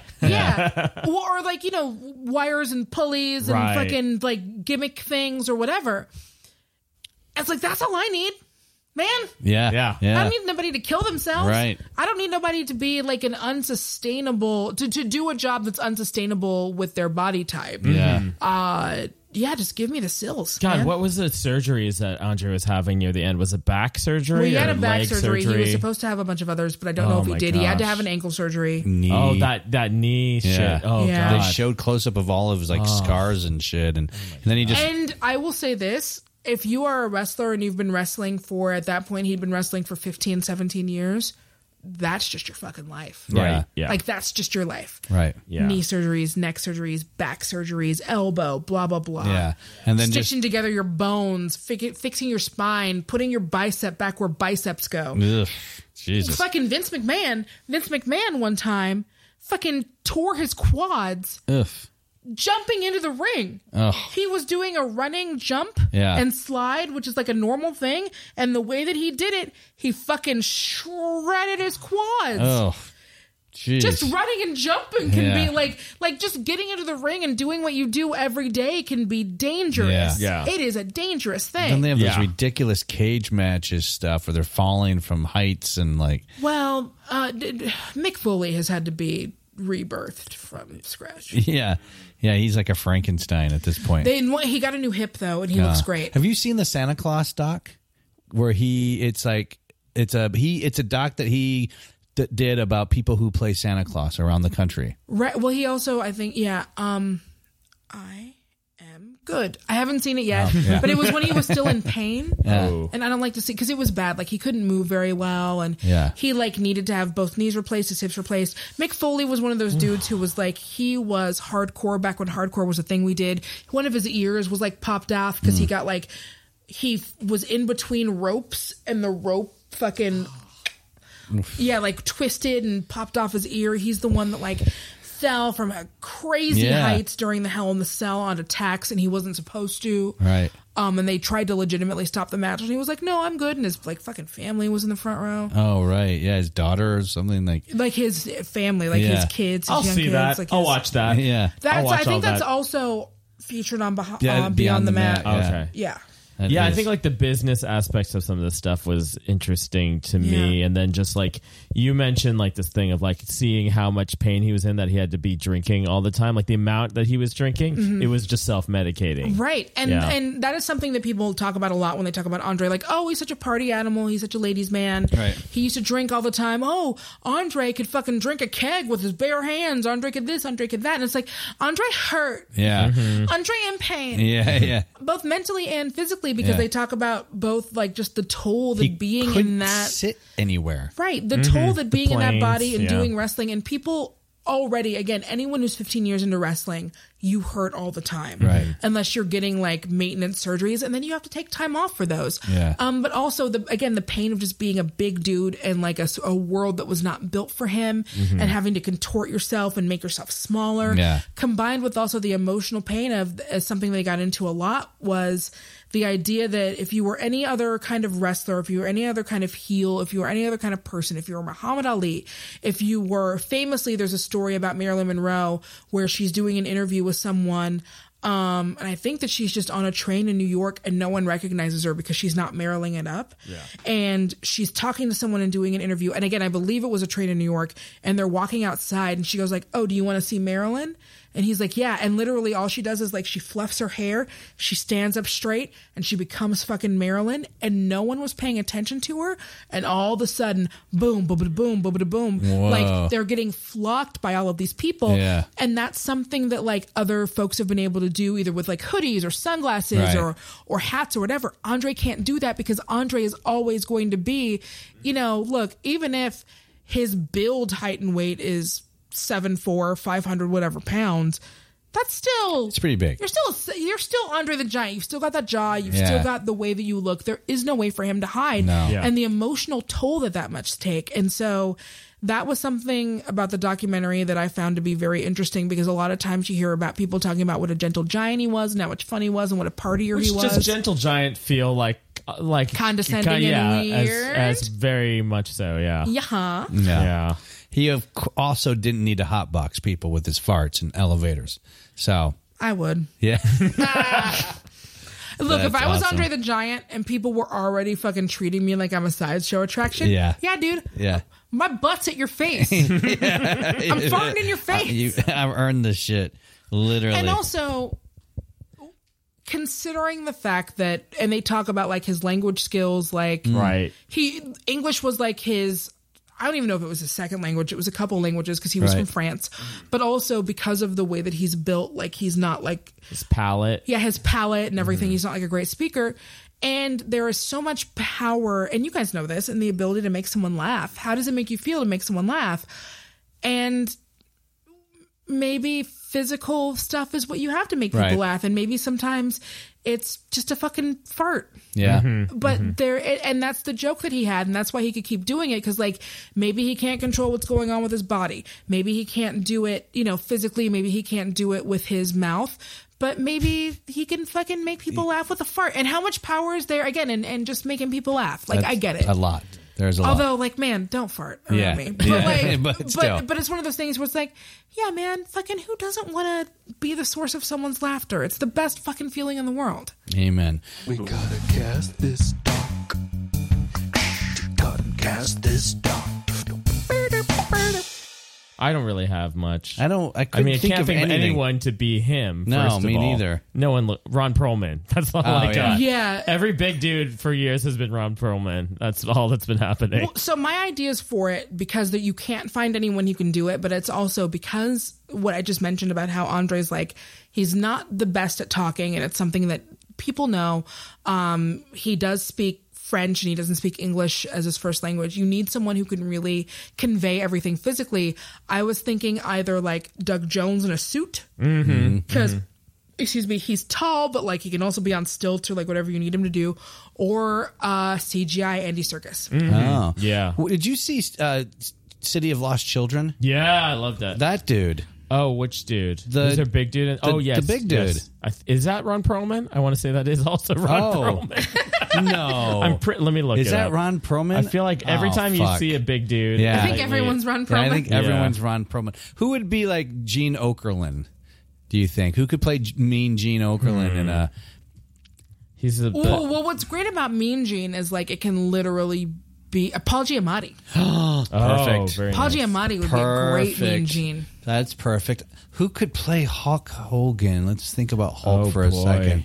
Or like, wires and pulleys and fucking like gimmick things or whatever. It's like, that's all I need. Man, Yeah. I don't need nobody to kill themselves. Right. I don't need nobody to be like an unsustainable, to do a job that's unsustainable with their body type. Just give me the sills. God, man. what was the surgeries that Andre was having near the end? Was it back surgery? Well, he had or a back leg surgery. He was supposed to have a bunch of others, but I don't know if he did. He had to have an ankle surgery. Knee. Oh, that knee shit. Oh, Yeah. They God. showed close up of all of his like scars and shit, and then he just. And I will say this. If you are a wrestler and you've been wrestling for, at that point, he'd been wrestling for 15, 17 years, that's just your fucking life. Yeah. Like, that's just your life. Right. Yeah. Knee surgeries, neck surgeries, back surgeries, elbow, blah, blah, blah. Yeah. And then stitching together your bones, fixing your spine, putting your bicep back where biceps go. Ugh, Jesus. Fucking Vince McMahon one time fucking tore his quads Ugh. jumping into the ring. Ugh. He was doing a running jump Yeah. and slide, which is like a normal thing. And the way that he did it, he fucking shredded his quads. Oh, jeez. Just running and jumping can Yeah. be like just getting into the ring and doing what you do every day can be dangerous. Yeah. It is a dangerous thing. Then they have those ridiculous cage matches stuff where they're falling from heights and like. Well, Mick Foley has had to be rebirthed from scratch. Yeah. Yeah, he's like a Frankenstein at this point. He got a new hip though, and he looks great. Have you seen the Santa Claus doc? Where it's a doc that he did about people who play Santa Claus around the country. Right. Well, he also, I think, I am good. I haven't seen it yet, but it was when he was still in pain. Oh. And I don't like to see, because it was bad. Like, he couldn't move very well, and he like needed to have both knees replaced, his hips replaced. Mick Foley was one of those dudes who was like, he was hardcore back when hardcore was a thing we did. One of his ears was like popped off because he got like, he was in between ropes and the rope fucking like twisted and popped off his ear. He's the one that like fell from crazy heights during the Hell in the Cell onto tacks, and he wasn't supposed to. Right. And they tried to legitimately stop the match, and he was like, "No, I'm good." And his like fucking family was in the front row. Oh right, yeah, his daughter or something like his family, like his kids. His I'll young see kids, that. Like I'll watch that. Yeah, I think that's also featured on Beyond the Mat. Okay. Yeah. Yeah, I think like the business aspects of some of this stuff was interesting to me. And then just like you mentioned, like this thing of like seeing how much pain he was in, that he had to be drinking all the time, like the amount that he was drinking, it was just self-medicating. Right. And that is something that people talk about a lot when they talk about Andre. Like, oh, he's such a party animal. He's such a ladies' man. Right. He used to drink all the time. Oh, Andre could fucking drink a keg with his bare hands. Andre could this, Andre could that. And it's like, Andre hurt. Yeah. Andre in pain. Yeah. Both mentally and physically, because they talk about both like just the toll that being in that sit anywhere. Right. The toll that being in that body and yeah. doing wrestling, and people already, again, anyone who's 15 years into wrestling, you hurt all the time. Right. Unless you're getting like maintenance surgeries, and then you have to take time off for those. Yeah. But also the pain of just being a big dude and like a world that was not built for him, and having to contort yourself and make yourself smaller. Yeah. Combined with also the emotional pain of something they got into a lot was the idea that if you were any other kind of wrestler, if you were any other kind of heel, if you were any other kind of person, if you were Muhammad Ali, if you were famously, there's a story about Marilyn Monroe where she's doing an interview with someone, and I think that she's just on a train in New York and no one recognizes her because she's not Marilying it up. Yeah. And she's talking to someone and doing an interview. And again, I believe it was a train in New York, and they're walking outside and she goes like, oh, do you want to see Marilyn? And he's like, yeah. And literally all she does is like, she fluffs her hair, she stands up straight, and she becomes fucking Marilyn. And no one was paying attention to her. And all of a sudden, boom, boom, boom, boom, boom. Whoa. Like they're getting flocked by all of these people. Yeah. And that's something that like other folks have been able to do either with like hoodies or sunglasses or hats or whatever. Andre can't do that because Andre is always going to be, you know, look, even if his build, height, and weight is 7'4", 500 whatever pounds, that's still, it's pretty big. You're still Andre the Giant. You've still got that jaw. You've still got the way that you look. There is no way for him to hide. No. Yeah. And the emotional toll that must take. And so that was something about the documentary that I found to be very interesting, because a lot of times you hear about people talking about what a gentle giant he was and how much fun he was and what a partier he was. Just gentle giant feel like condescending and weird. as very much so. Yeah. Yeah. Yeah. He also didn't need to hotbox people with his farts in elevators. So I would. Yeah. Look, if That's I was awesome. Andre the Giant and people were already fucking treating me like I'm a sideshow attraction, yeah, dude, yeah, my butt's at your face. I'm farting in your face. I've earned this shit, literally. And also, considering the fact that, and they talk about like his language skills, like English was like his, I don't even know if it was his second language. It was a couple languages because he was from France, but also because of the way that he's built, like he's not like his palate. Yeah, his palate and everything. He's not like a great speaker. And there is so much power, and you guys know this, in the ability to make someone laugh. How does it make you feel to make someone laugh? And maybe physical stuff is what you have to make people laugh, and maybe sometimes it's just a fucking fart. Yeah. But and that's the joke that he had, and that's why he could keep doing it, because like maybe he can't control what's going on with his body, maybe he can't do it, you know, physically, maybe he can't do it with his mouth, but maybe he can fucking make people laugh with a fart. And how much power is there again and just making people laugh? Like, I get it. A lot. There's a lot. Although, like, man, don't fart around me. But like, but it's one of those things where it's like, yeah, man, fucking who doesn't want to be the source of someone's laughter? It's the best fucking feeling in the world. Amen. We gotta cast this talk. Gotta cast this talk. I don't really have much. I couldn't think can't of think of anything. anyone to be him. No, first of me all. neither. No one. Ron Perlman. That's all I got. Yeah. Every big dude for years has been Ron Perlman. That's all that's been happening. Well, so my idea is for it because that you can't find anyone who can do it, but it's also because what I just mentioned about how Andre's like, he's not the best at talking, and it's something that people know. He does speak French and he doesn't speak English as his first language. You need someone who can really convey everything physically. I was thinking either like Doug Jones in a suit, because excuse me, he's tall, but like he can also be on stilts or like whatever you need him to do, or CGI Andy Serkis. Oh yeah. Did you see City of Lost Children? Yeah, I love that. That dude. Oh, which dude? The- Is there a big dude? Yes. the big dude. Yes. Is that Ron Perlman? I want to say that is also Ron Perlman. No. Let me look Is it that up. Ron Perlman? I feel like every time you see a big dude. Yeah. I think everyone's Ron Perlman. I think everyone's Ron Perlman. Who would be like Gene Okerlund, do you think? Who could play mean Gene Okerlund in a... He's a well, what's great about Mean Gene is like it can literally be Paul Giamatti. Perfect. Paul Giamatti would be a great Mean Gene. That's perfect. Who could play Hulk Hogan? Let's think about Hulk for a second.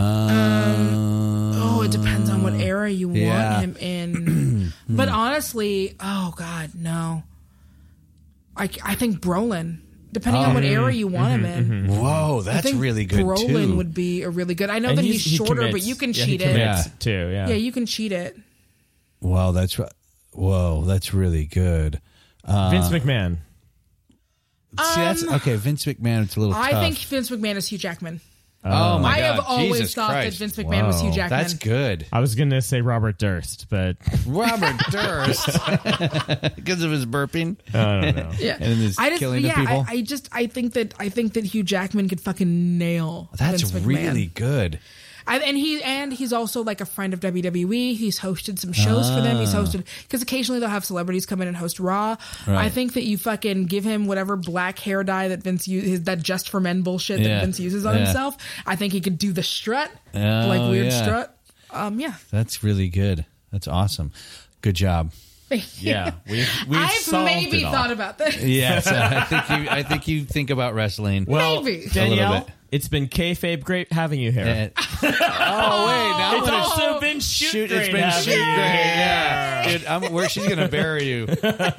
It depends on what era you want him in. But honestly, oh God, no. I think Brolin. Depending on what era you want him in. Whoa, that's really good Brolin too. Brolin would be a really good. I know that he's shorter, but you can cheat it. Yeah, you can cheat it. Wow, that's really good. Vince McMahon. See, that's okay. Vince McMahon, it's a little tough. I think Vince McMahon is Hugh Jackman. Oh my God! I have always Jesus thought Christ. that Vince McMahon was Hugh Jackman. That's good. I was going to say Robert Durst, but Robert Durst because of his burping. I don't know. Yeah, and his killing of people. I think that Hugh Jackman could fucking nail. That's Vince McMahon. really good. And he's also like a friend of WWE. He's hosted some shows for them. He's hosted because occasionally they'll have celebrities come in and host Raw. Right. I think that you fucking give him whatever black hair dye that Vince uses, that Just for Men bullshit that Vince uses on himself. I think he could do the strut, like weird strut. That's really good. That's awesome. Good job. Yeah, we've I've maybe thought about this. Yes, I think you think about wrestling. Well, maybe. Danielle, it's been kayfabe great having you here. Now it's also been shoot great. It's been shoot great. Yeah, dude, where she's gonna bury you. You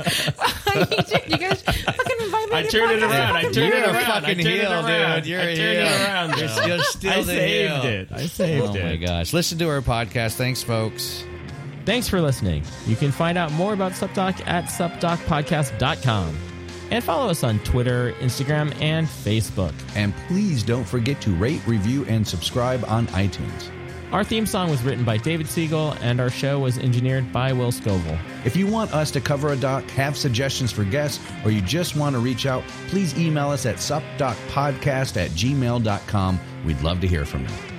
guys fucking invite me. I turned it around. You're a fucking heel, dude. You're a heel. It around. You're still the heel. I saved it. Oh my gosh! Listen to our podcast. Thanks, folks. Thanks for listening. You can find out more about SupDoc at supdocpodcast.com. And follow us on Twitter, Instagram, and Facebook. And please don't forget to rate, review, and subscribe on iTunes. Our theme song was written by David Siegel, and our show was engineered by Will Scoville. If you want us to cover a doc, have suggestions for guests, or you just want to reach out, please email us at supdocpodcast@gmail.com. We'd love to hear from you.